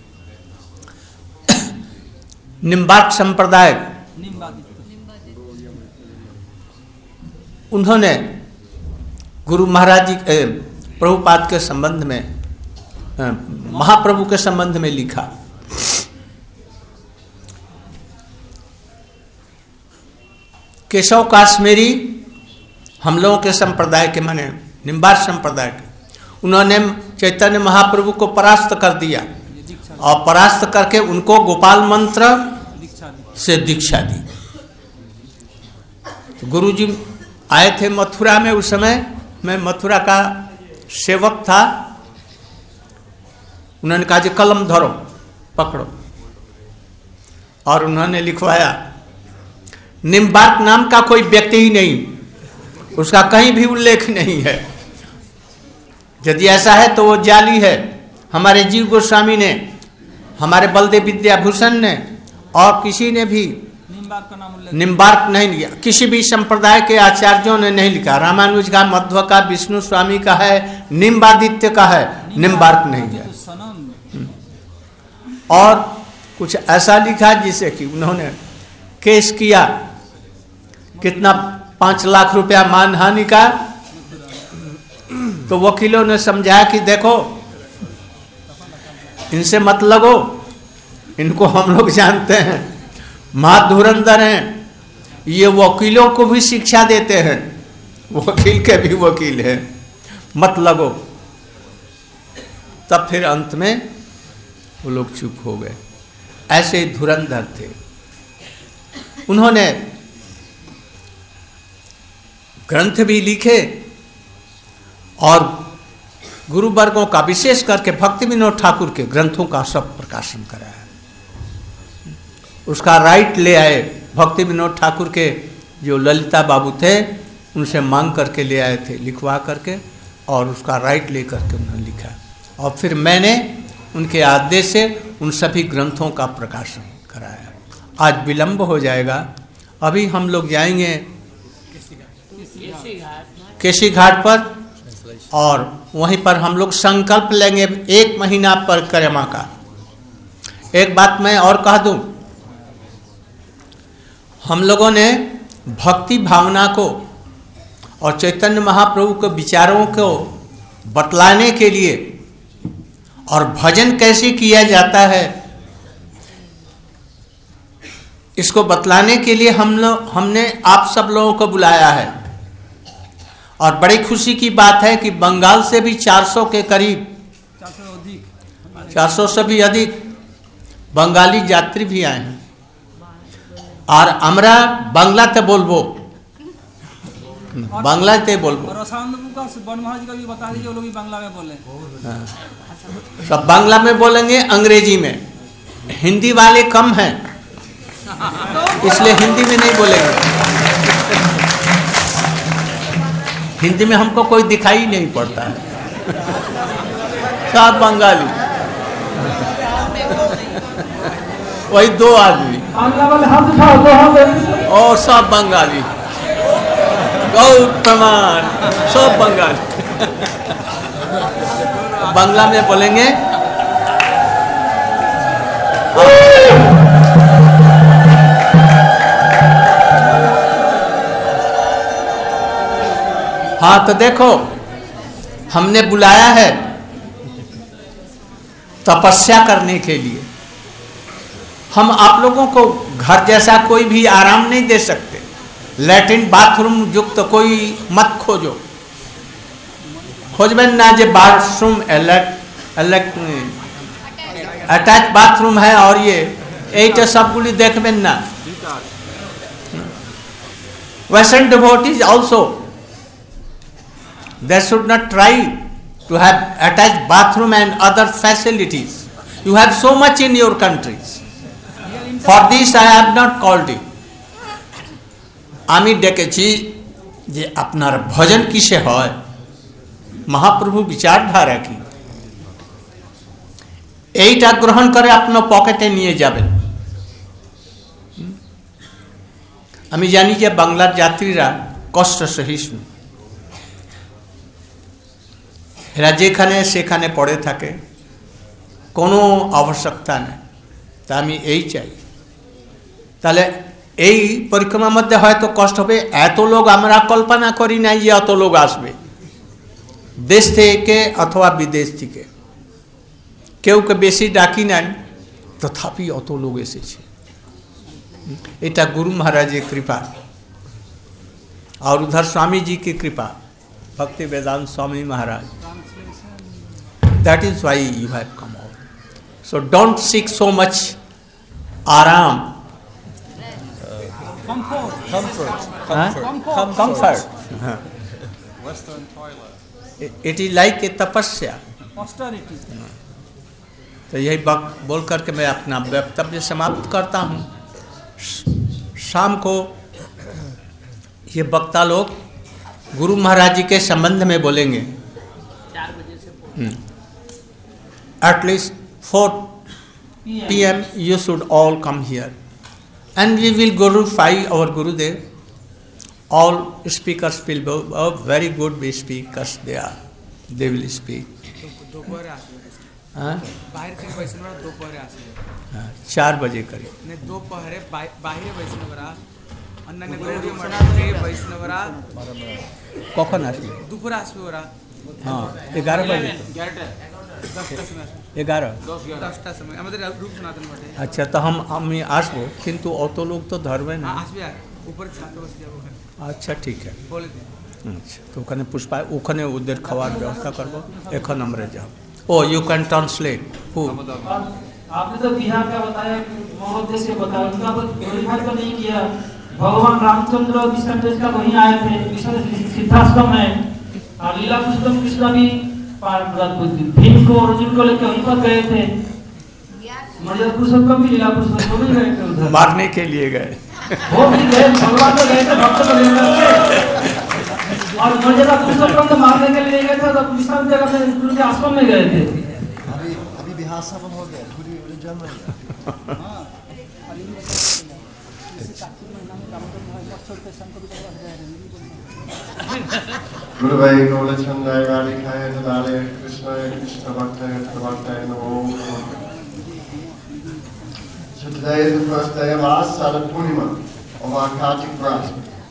निम्बार्क संप्रदाय, उन्होंने गुरु महाराज जी प्रभुपाद के संबंध में, महाप्रभु के संबंध में लिखा। केशव काश्मीरी हम लोगों के संप्रदाय के, माने निम्बार्क संप्रदाय के, उन्होंने चैतन्य महाप्रभु को परास्त कर दिया और परास्त करके उनको गोपाल मंत्र से दीक्षा दी। तो गुरु जी आए थे मथुरा में। उस समय मैं मथुरा का सेवक था। उन्होंने कहा जी कलम धरो, पकड़ो, और उन्होंने लिखवाया। निम्बार्क नाम का कोई व्यक्ति ही नहीं, उसका कहीं भी उल्लेख नहीं है। यदि ऐसा है तो वो जाली है। हमारे जीव गोस्वामी ने, हमारे बलदेव विद्याभूषण ने, और किसी ने भी निम्बार्क नहीं लिया। किसी भी संप्रदाय के आचार्यों ने नहीं लिखा। रामानुज का, मध्व का, विष्णु स्वामी का है, निम्बादित्य का है, निम्बार्क नहीं है। और कुछ ऐसा लिखा जिसे कि उन्होंने केस किया, कितना 5 लाख रुपया मानहानि का। तो वकीलों ने समझाया कि देखो, इनसे मत लगो, इनको हम लोग जानते हैं, महाधुरंधर हैं, ये वकीलों को भी शिक्षा देते हैं, वकील के भी वकील हैं, मत लगो। तब फिर अंत में वो लोग चुप हो गए। ऐसे ही धुरंधर थे। उन्होंने ग्रंथ भी लिखे और गुरु वर्गों का, विशेष करके भक्ति विनोद ठाकुर के ग्रंथों का सब प्रकाशन कराया। उसका राइट ले आए। भक्ति विनोद ठाकुर के जो ललिता बाबू थे, उनसे मांग करके ले आए थे, लिखवा करके, और उसका राइट ले करके उन्होंने लिखा। और फिर मैंने उनके आदेश से उन सभी ग्रंथों का प्रकाशन कराया। आज विलंब हो जाएगा। अभी हम लोग जाएंगे केसी घाट पर, और वहीं पर हम लोग संकल्प लेंगे 1 महीना परिक्रमा का। एक बात मैं और कह दूं, हम लोगों ने भक्ति भावना को और चैतन्य महाप्रभु के विचारों को बतलाने के लिए और भजन कैसे किया जाता है, इसको बतलाने के लिए हमने आप सब लोगों को बुलाया है। और बड़ी खुशी की बात है कि बंगाल से भी 400 के करीब, 400 से भी अधिक बंगाली यात्री भी आए हैं। और আমরা বাংলাতে बोलबो, बांग्लाते बोलबो। और वन महाराज का भी बता दीजिए, वो लोग भी बांग्ला में बोले। सब बांग्ला में बोलेंगे, अंग्रेजी में। हिंदी वाले कम हैं, इसलिए हिंदी में नहीं बोलेंगे। हिंदी में हमको कोई दिखाई नहीं पड़ता है, सब बंगाली। वही 2 आदमी और सब बंगाली। गौर प्रमाण, सब बंगाली। बांग्ला में बोलेंगे। हाँ, तो देखो, हमने बुलाया है तपस्या करने के लिए। हम आप लोगों को घर जैसा कोई भी आराम नहीं दे सकते। लैट्रिन बाथरूम युक्त तो कोई मत खोजो, खोजबें ना जे बाथरूम अटैच बाथरूम है और ये सबगुली देखबें ना। Western devotees also, they should not try to have attached bathroom and other facilities. You have so much in your countries. For this I have not called you. আমি ডেকেছি যে আপনার ভজন কিসে হয়, মহাপ্রভু বিচারধারা কি, এইটা গ্রহণ করে আপনার পকেটে নিয়ে যাবেন। আমি জানি যে বাংলার যাত্রীরা কষ্ট সহিষ্ণু, এরা যেখানে সেখানে পড়ে থাকে, কোনো আবশ্যকতা নেই। তা আমি এই চাই। তাহলে এই পরিক্রমার মধ্যে হয়তো কষ্ট হবে। এত লোক আমরা কল্পনা করি নাই যে এত লোক আসবে, দেশ থেকে অথবা বিদেশ থেকে। কেউকে বেশি ডাকি নাই, তথাপি অত লোক এসেছে। এটা गुरु महाराज की कृपा और उधर स्वामी जी की कृपा, Bhakti Vedanta Swami Maharaj. That is why you have come out. So don't seek so much आराम, comfort. हाँ, Western toilet. It is like a तपस्या। Austerity. तो यही बोल करके मैं अपना वक्तव्य समाप्त करता हूँ। शाम को ये वक्ता लोग गुरु महाराज जी के संबंध में बोलेंगे। 4 बजे से at least 4 PM you should all come here and we will glorify our Gurudev. All speakers will be very good speakers they will speak. दोपहर आसे हाँ, बाहर से वैष्णवरा दोपहर आसे 4 बजे करीब। ने दोपहर बाहर वैष्णवरा अन्य गौरी मठाचे वैष्णवरा कौन আসবে? दोपहर आसবে ওরা। हाँ, 11 बजे। 10টার সময় আসবে। 11 সময় আমাদের রূপ সনাতন মঠে। अच्छा, तो আমি আসবো, কিন্তু অত লোক তো ধরবে না। আসবে আর উপরে ছাত্র বসে যাবো ওখানে। আচ্ছা, ঠিক আছে। বলে দিন। আচ্ছা, তো ওখানে পুষ্পা ওখানে ওদের খাওয়ার ব্যবস্থা করবো। এখন আমরা যাব। Oh you can translate. आपने तो बिहार का बताया, महोदय से बताया, उनका ग्लोरीफाई तो नहीं किया। भगवान रामचंद्र विष्णु का वहीं आए थे, विष्णु सिद्धाश्रम है। और लीला पुरुषोत्तम कृष्ण भी भीम को अर्जुन को लेकर वहीं पर गए थे। मर्यादा पुरुषोत्तम भी लीला पुरुषोत्तम भी गए थे उधर मारने के लिए गए। वो भी गए, भगवान तो गए थे भक्त को लेकर के। और मर्यादा पुरुषोत्तम तो मारने के लिए गए थे, तो विष्णु जगह में गुरु के आश्रम में गए थे। अभी बिहार सफल हो गया, पूरी जम रही है। गुरुवाई गौरचंद्राय राधिकाय ददाले कृष्णाय कृष्ण भक्ताय प्रभक्ताय नमो नमः। So today is the first day of our Sarat Purnima, of our Kartik Vrat.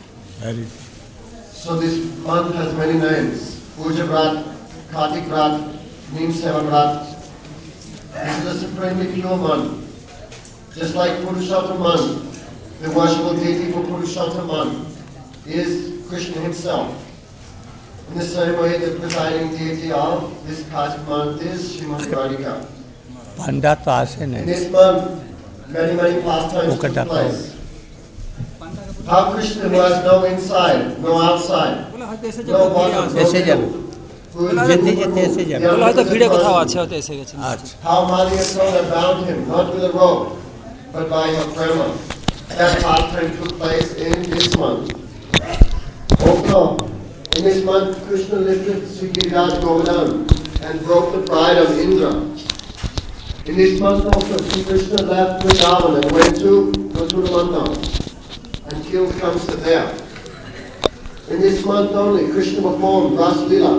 So this month has many names. Puja Vrat, Kartik Vrat, Neem Seva Vrat. This is a supremely pure month. Just like Purushottam month, the worshipful deity for Purushottam month is Krishna himself. In the same way, the presiding deity of this Kartik month is Srimati Radhika. पंडा तो आसे In नहीं। this month, many pastimes took place. How Krishna who has no inside, no outside, no bottom, no ऐसे जब middle, who is जल्दी जल्दी ऐसे जब the omnipotent person. अच्छा, How Mali Yasoda bound him, not with a rope, but by her prema. That pastime took place in this month. Also, in this month, Krishna lifted Sri Giriraj Govardhan and broke the pride of Indra. In this month also, Sri Krishna left Vrindavan and went to Mathura and killed Kamsa there. In this month only, Krishna performed Ras Leela.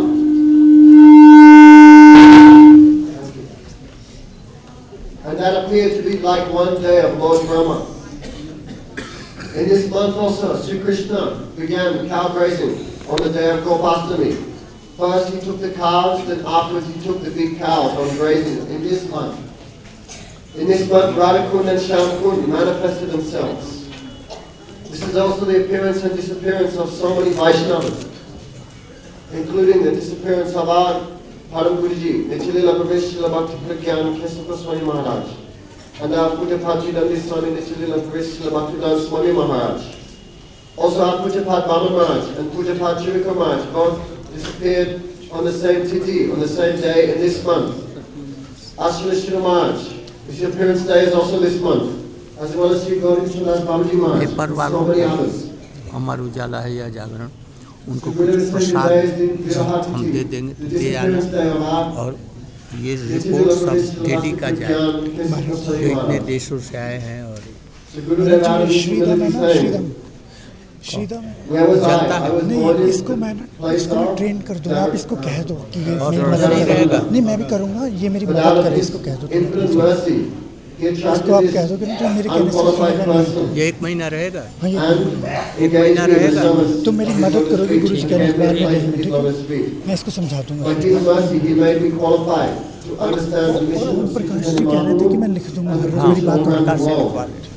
And that appeared to be like one day of Lord Brahma. In this month also, Sri Krishna began cow grazing on the day of Gopastami. First he took the cows, then afterwards he took the big cows on grazing in this month. In this month, Radhakund and Shyamkund manifested themselves. This is also the appearance and disappearance of so many Vaishnavas, including the disappearance of our Param Guruji, Nichilila Pravesh Srila Bhakti Pragyan Kesava Swami Maharaj, and our Pujapat Vidandi Swami Nichilila Pravesh Srila Bhaktivedanta Swami Maharaj. Also our Pujapat Vaman Maharaj and Pujapat Chirika Maharaj both disappeared on the same tithi, on the same day in this month. Ashwini Maharaj, his appearance day is also this month, as well as Sri Gauri Chandas Babaji Maharaj paper and so वालों many को others. Amar Ujala है या जागरण, उनको So कुछ today Prasad is the Virahat हम दे देंगे the तो दे आना। disappearance day of our और ये Nichilila रिपोर्ट सब Pravesh Srila डेली Bhakti का जाए, Pragyan Kesava Swami जो इतने Maharaj. देशों से आए हैं। और So Gurudev Arvind श्रीदम है is ना, saying, Shridam where was Janata I? I was नहीं, born in इसको मैं place इसको मैं of ट्रेन कर दूंगा। आप इसको कह दो कि ये और मेरी रोशन मदद नहीं करे। रहेगा। नहीं, मैं भी करूंगा, ये मेरी but मदद out of करे, his इसको कह दो। infinite mercy, he इसको attracted आप this कह दो कि तो मेरे कहने से unqualified सुनेगा नहीं। person ये 1 महीना रहेगा। हाँ, ये and एक engaged महीना me in the रहेगा। service तुम मेरी of his मदद lotus करोगे feet गुरु जी and कहने came के to बाद the में place देने of में, his ठीक है? lotus feet. मैं इसको समझा दूंगा। By his mercy, he made me qualified to understand the और mission Om of Sri Prakash Chaitanya जी कह रहे थे कि मैं Mahaprabhu लिख दूंगा, and हर the रोज हाँ, मेरी preaching बात all ओम around करूंगा। प्रकाश the से world. लिखवा ले।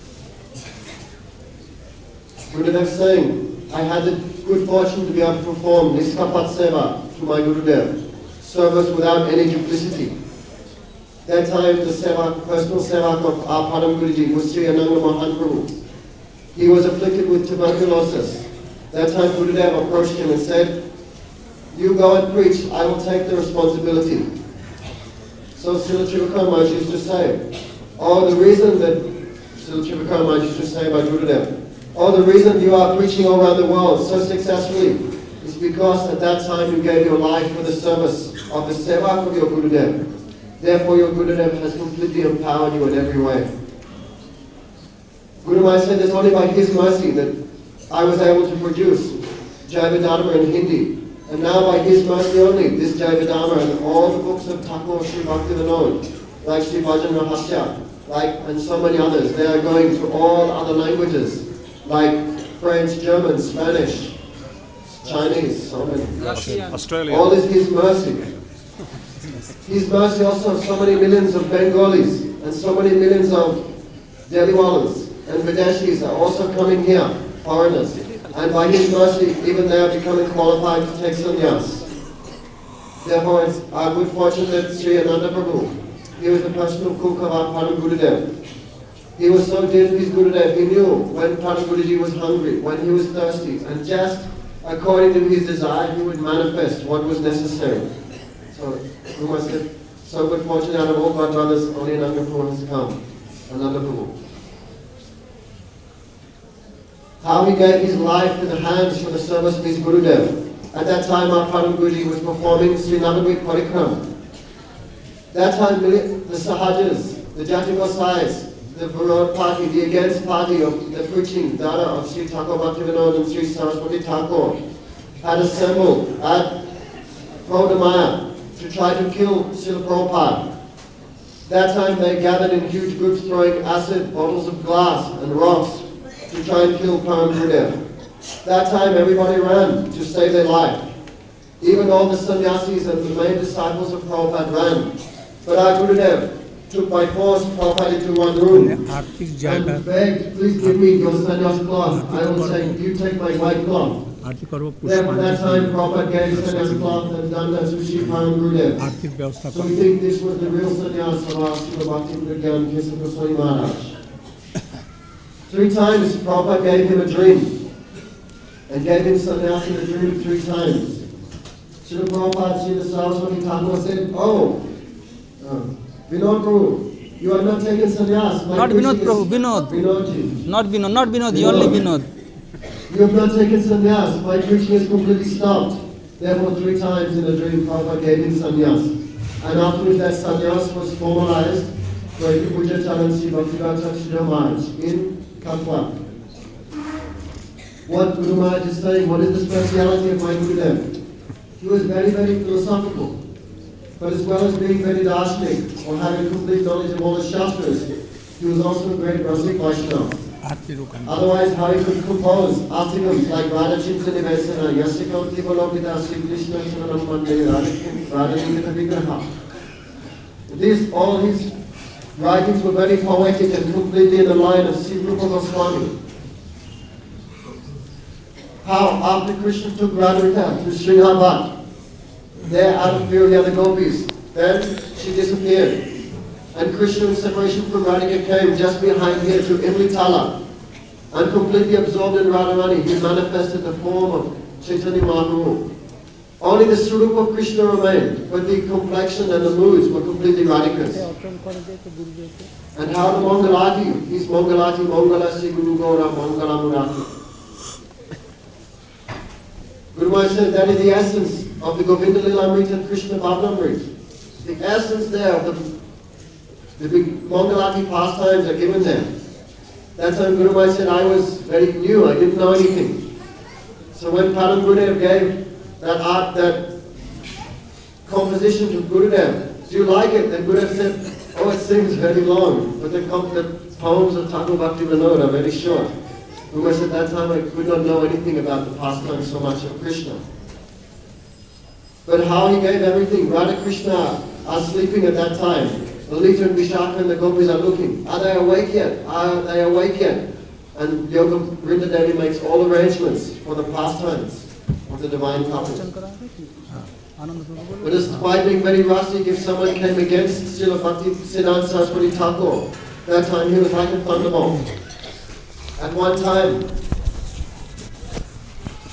Gurudev saying, I had the good fortune to be able to perform Niskapat Seva to my Gurudev, service without any duplicity. That time the Sevak, personal Sevak of our Param Guruji was Sri Ananga Mahaprabhu. He was afflicted with tuberculosis That time Gurudev approached him and said, "You go and preach, I will take the responsibility." So Srila Trivakara Maharaj used to say, the reason that Srila Trivakara Maharaj used to say about Gurudev, the reason you are preaching all around the world so successfully is because at that time you gave your life for the service of the sevak of your Gurudev. Therefore your Gurudev has completely empowered you in every way. Guru Maharaj said it's only by his mercy that I was able to produce Jaiva in Hindi. And now by his mercy only, this Jaiva and all the books of Thakur Sri Bhaktivinoda, like Sri Bhajan Rahasya, and so many others, they are going to all other languages, like French, German, Spanish, Chinese, so many. Australia. All is his mercy. His mercy also of so many millions of Bengalis and so many millions of Delhiwalas and Videshis are also coming here, foreigners. And by his mercy, even they are becoming qualified to take sannyas. Therefore, it's our good fortune that Sri Ananda Prabhu, he was the personal cook of our Param Gurudev. He was so dear to his Gurudev, he knew when Param Guruji was hungry, when he was thirsty, and just according to his desire, he would manifest what was necessary. So, Guru Maharaj said, so good fortune out of all God brothers, only Ananda Prabhu has come. Ananda Prabhu. How he gave his life to the hands for the service of his Gurudev. At that time, our Param Guruji was performing Sri Navadvip Parikram. That time, the Sahajas, the Jati Gosais, the Varod party, the against party of the preaching Dada of Sri Thakur Bhaktivinoda and Sri Saraswati Thakur had assembled at Prodamaya to try to kill Srila Prabhupada. That time they gathered in huge groups throwing acid, bottles of glass and rocks to try and kill Param Gurudev. That time everybody ran to save their life. Even all the sannyasis and the main disciples of Prabhupada ran. But our Gurudev took by force Prabhupada into one room and begged, please give me your sannyas cloth. I will take, you take my white cloth. Therefore that time Prabhupada gave sannyas cloth and danda to Sri Param Gurudev. So we think this was the real sannyas of our Srila Bhakti Gyan Kesava Goswami Maharaj. 3 times Prabhupada gave him a dream and gave him sannyas in a dream 3 times. Srila Prabhupada, Srila Saraswati Thakur said, Vinod Prabhu, you are not taking sannyas. Not Vinod Prabhu, Vinod. Vinodji. Not Vinodji, only Vinod. You have not taken sannyas. My preaching is completely stopped. Therefore, 3 times in a dream, Prabhupada gave him sannyas. And afterwards, that sannyas was formalized by Puja Charan Sri Bhaktivedanta Maharaj in Katwa. What Guru Maharaj is saying, what is the speciality of my Gurudev? He was very, very philosophical. But as well as being very darshanik, or having complete knowledge of all the Shastras, he was also a great Rasik Vaishnava. Otherwise, how he could compose artikams like Radha Chinta Nivesana, Yasikam Tivalokita, Sri Krishna Charanam Mande, Radha Nikita Vigraha. All his writings were very poetic and completely in the line of Sri Rupa Goswami. How after Krishna took Radharika to Srinavat, there out of fear of the other gopis, then she disappeared. And Krishna in separation from Radhika came just behind here to Imlitala. And completely absorbed in Radharani, he manifested the form of Chaitanya Mahaprabhu. Only the Swarupa of Krishna remained, but the complexion and the moods were completely Radhika's. And how the Mangalati, his Mangalati, Mangala Sri Guru Gaura, Mangala Murati. Guru Maharaj said that is the essence of the Govinda Lilamrita and Krishna Bhavnamrita. The essence there of the big Mangalati pastimes are given there. That time Guru Maharaj said I was very new, I didn't know anything. So when Param Gurudev gave that art, that composition to Gurudev, do you like it? Then Gurudev said, oh, it seems very long, but the poems of Thakur Bhaktivinoda are very short. Guru Maharaj said at that time I could not know anything about the pastime so much of Krishna. But how he gave everything. Radha Krishna are sleeping at that time. Lalita and Vishaka and the gopis are looking. Are they awake yet? Are they awake yet? And Yoga Vrinda Devi makes all arrangements for the pastimes of the divine couple. But despite being very rustic, if someone came against Srila Bhakti Siddhanta Saraswati Thakur, that time he was like a thunderbolt. At one time,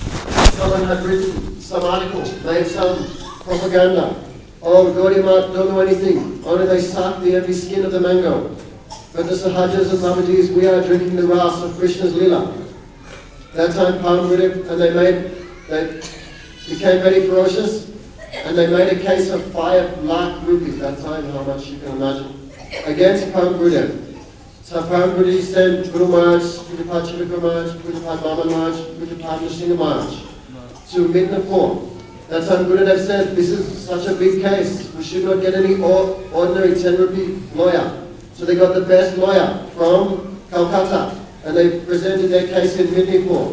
someone had written some article, made some propaganda. Oh, Gaudiya Math don't know anything. Only they suck the empty skin of the mango. But the Sahajas and Babaji's, we are drinking the ras of Krishna's lila. That time, Param Gurudev, and they became very ferocious, and they made a case of 5 lakh rupees. That time, how much you can imagine, against Param Gurudev. So Param Gurudev sent Guru Maharaj, Pujapad Chivakar Maharaj, Pujapad Baba Maharaj, Pujapad Nrsimha Maharaj to Midnapur. That time Gurudev said, this is such a big case, we should not get any ordinary 10 rupee lawyer. So they got the best lawyer from Calcutta, and they presented their case in Midnapur.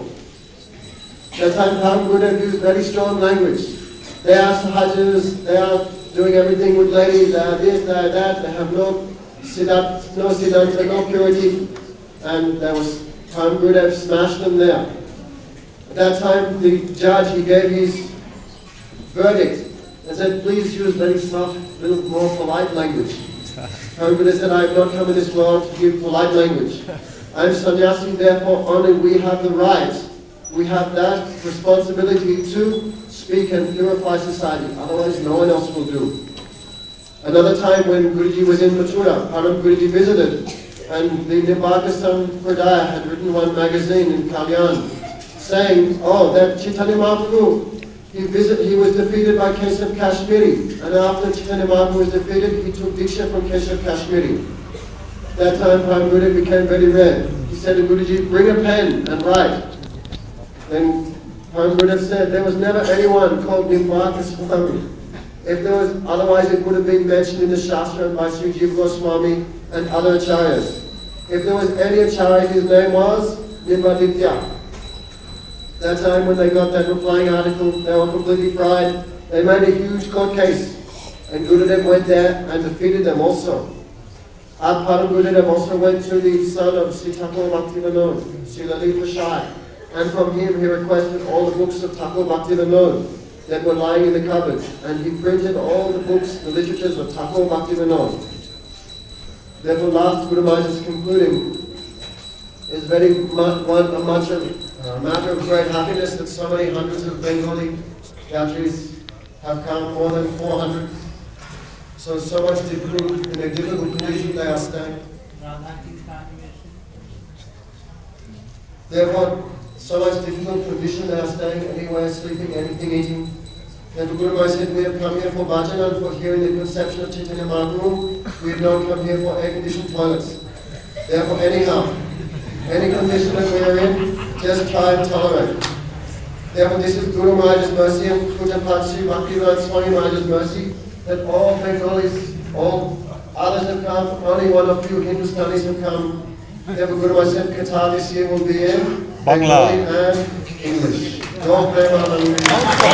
That time Param Gurudev used very strong language. They are sahajas, they are doing everything with ladies, they are this, they are that, they have no siddhanta, no purity. And Param Gurudev smashed them there. At that time the judge, he gave his verdict and said, please use very soft, little more polite language. Param Gurudev said, I have not come in this world to give polite language. I am sannyasi, therefore only we have the right, we have that responsibility to speak and purify society, otherwise no one else will do. Another time when Guruji was in Mathura, Param Guruji visited, and the Nimbakasan Pradaya had written one magazine in Kalyan saying, oh, that Chaitanya Mahaprabhu, he was defeated by Keshav Kashmiri, and after Chaitanya Mahaprabhu was defeated, he took Diksha from Keshav Kashmiri. That time Param Gurudev became very red. He said to Guruji, bring a pen and write. Then Param Gurudev said, there was never anyone called Nimbaka Swami. If there was, otherwise it would have been mentioned in the Shastra by Sri Jiva Goswami and other acharyas. If there was any acharya, his name was Nimbaditya. That time when they got that replying article, they were completely fried. They made a huge court case, and Gurudev went there and defeated them also. Param Gurudev also went to the son of Sri Thakur Bhaktivinoda, Sri Lalit Prasad, and from him he requested all the books of Thakur Bhaktivinoda that were lying in the cupboard, and he printed all the books, the literatures of Thakur Bhaktivinoda. Therefore, last Guru Maharaj is concluding, is very much a matter of great happiness that so many hundreds of Bengali yatris have come, more than 400. So much in a difficult condition they are staying. Therefore, so much difficult condition they are staying, anywhere, sleeping, anything, eating. Therefore, Guru Maharaj said, we have come here for bhajan and for hearing the conception of Chaitanya Mahaprabhu. We have not come here for air-conditioned toilets. Therefore, anyhow, any condition that we are in, just try and tolerate. Therefore, this is Guru Maharaj's mercy and Pujapad Sri Bhaktivedanta Swami Maharaj's mercy, that all Bengalis, all others have come, only one or few Hindustanis have come. Therefore, Guru Maharaj said, Katha this year will be in Bengali and English.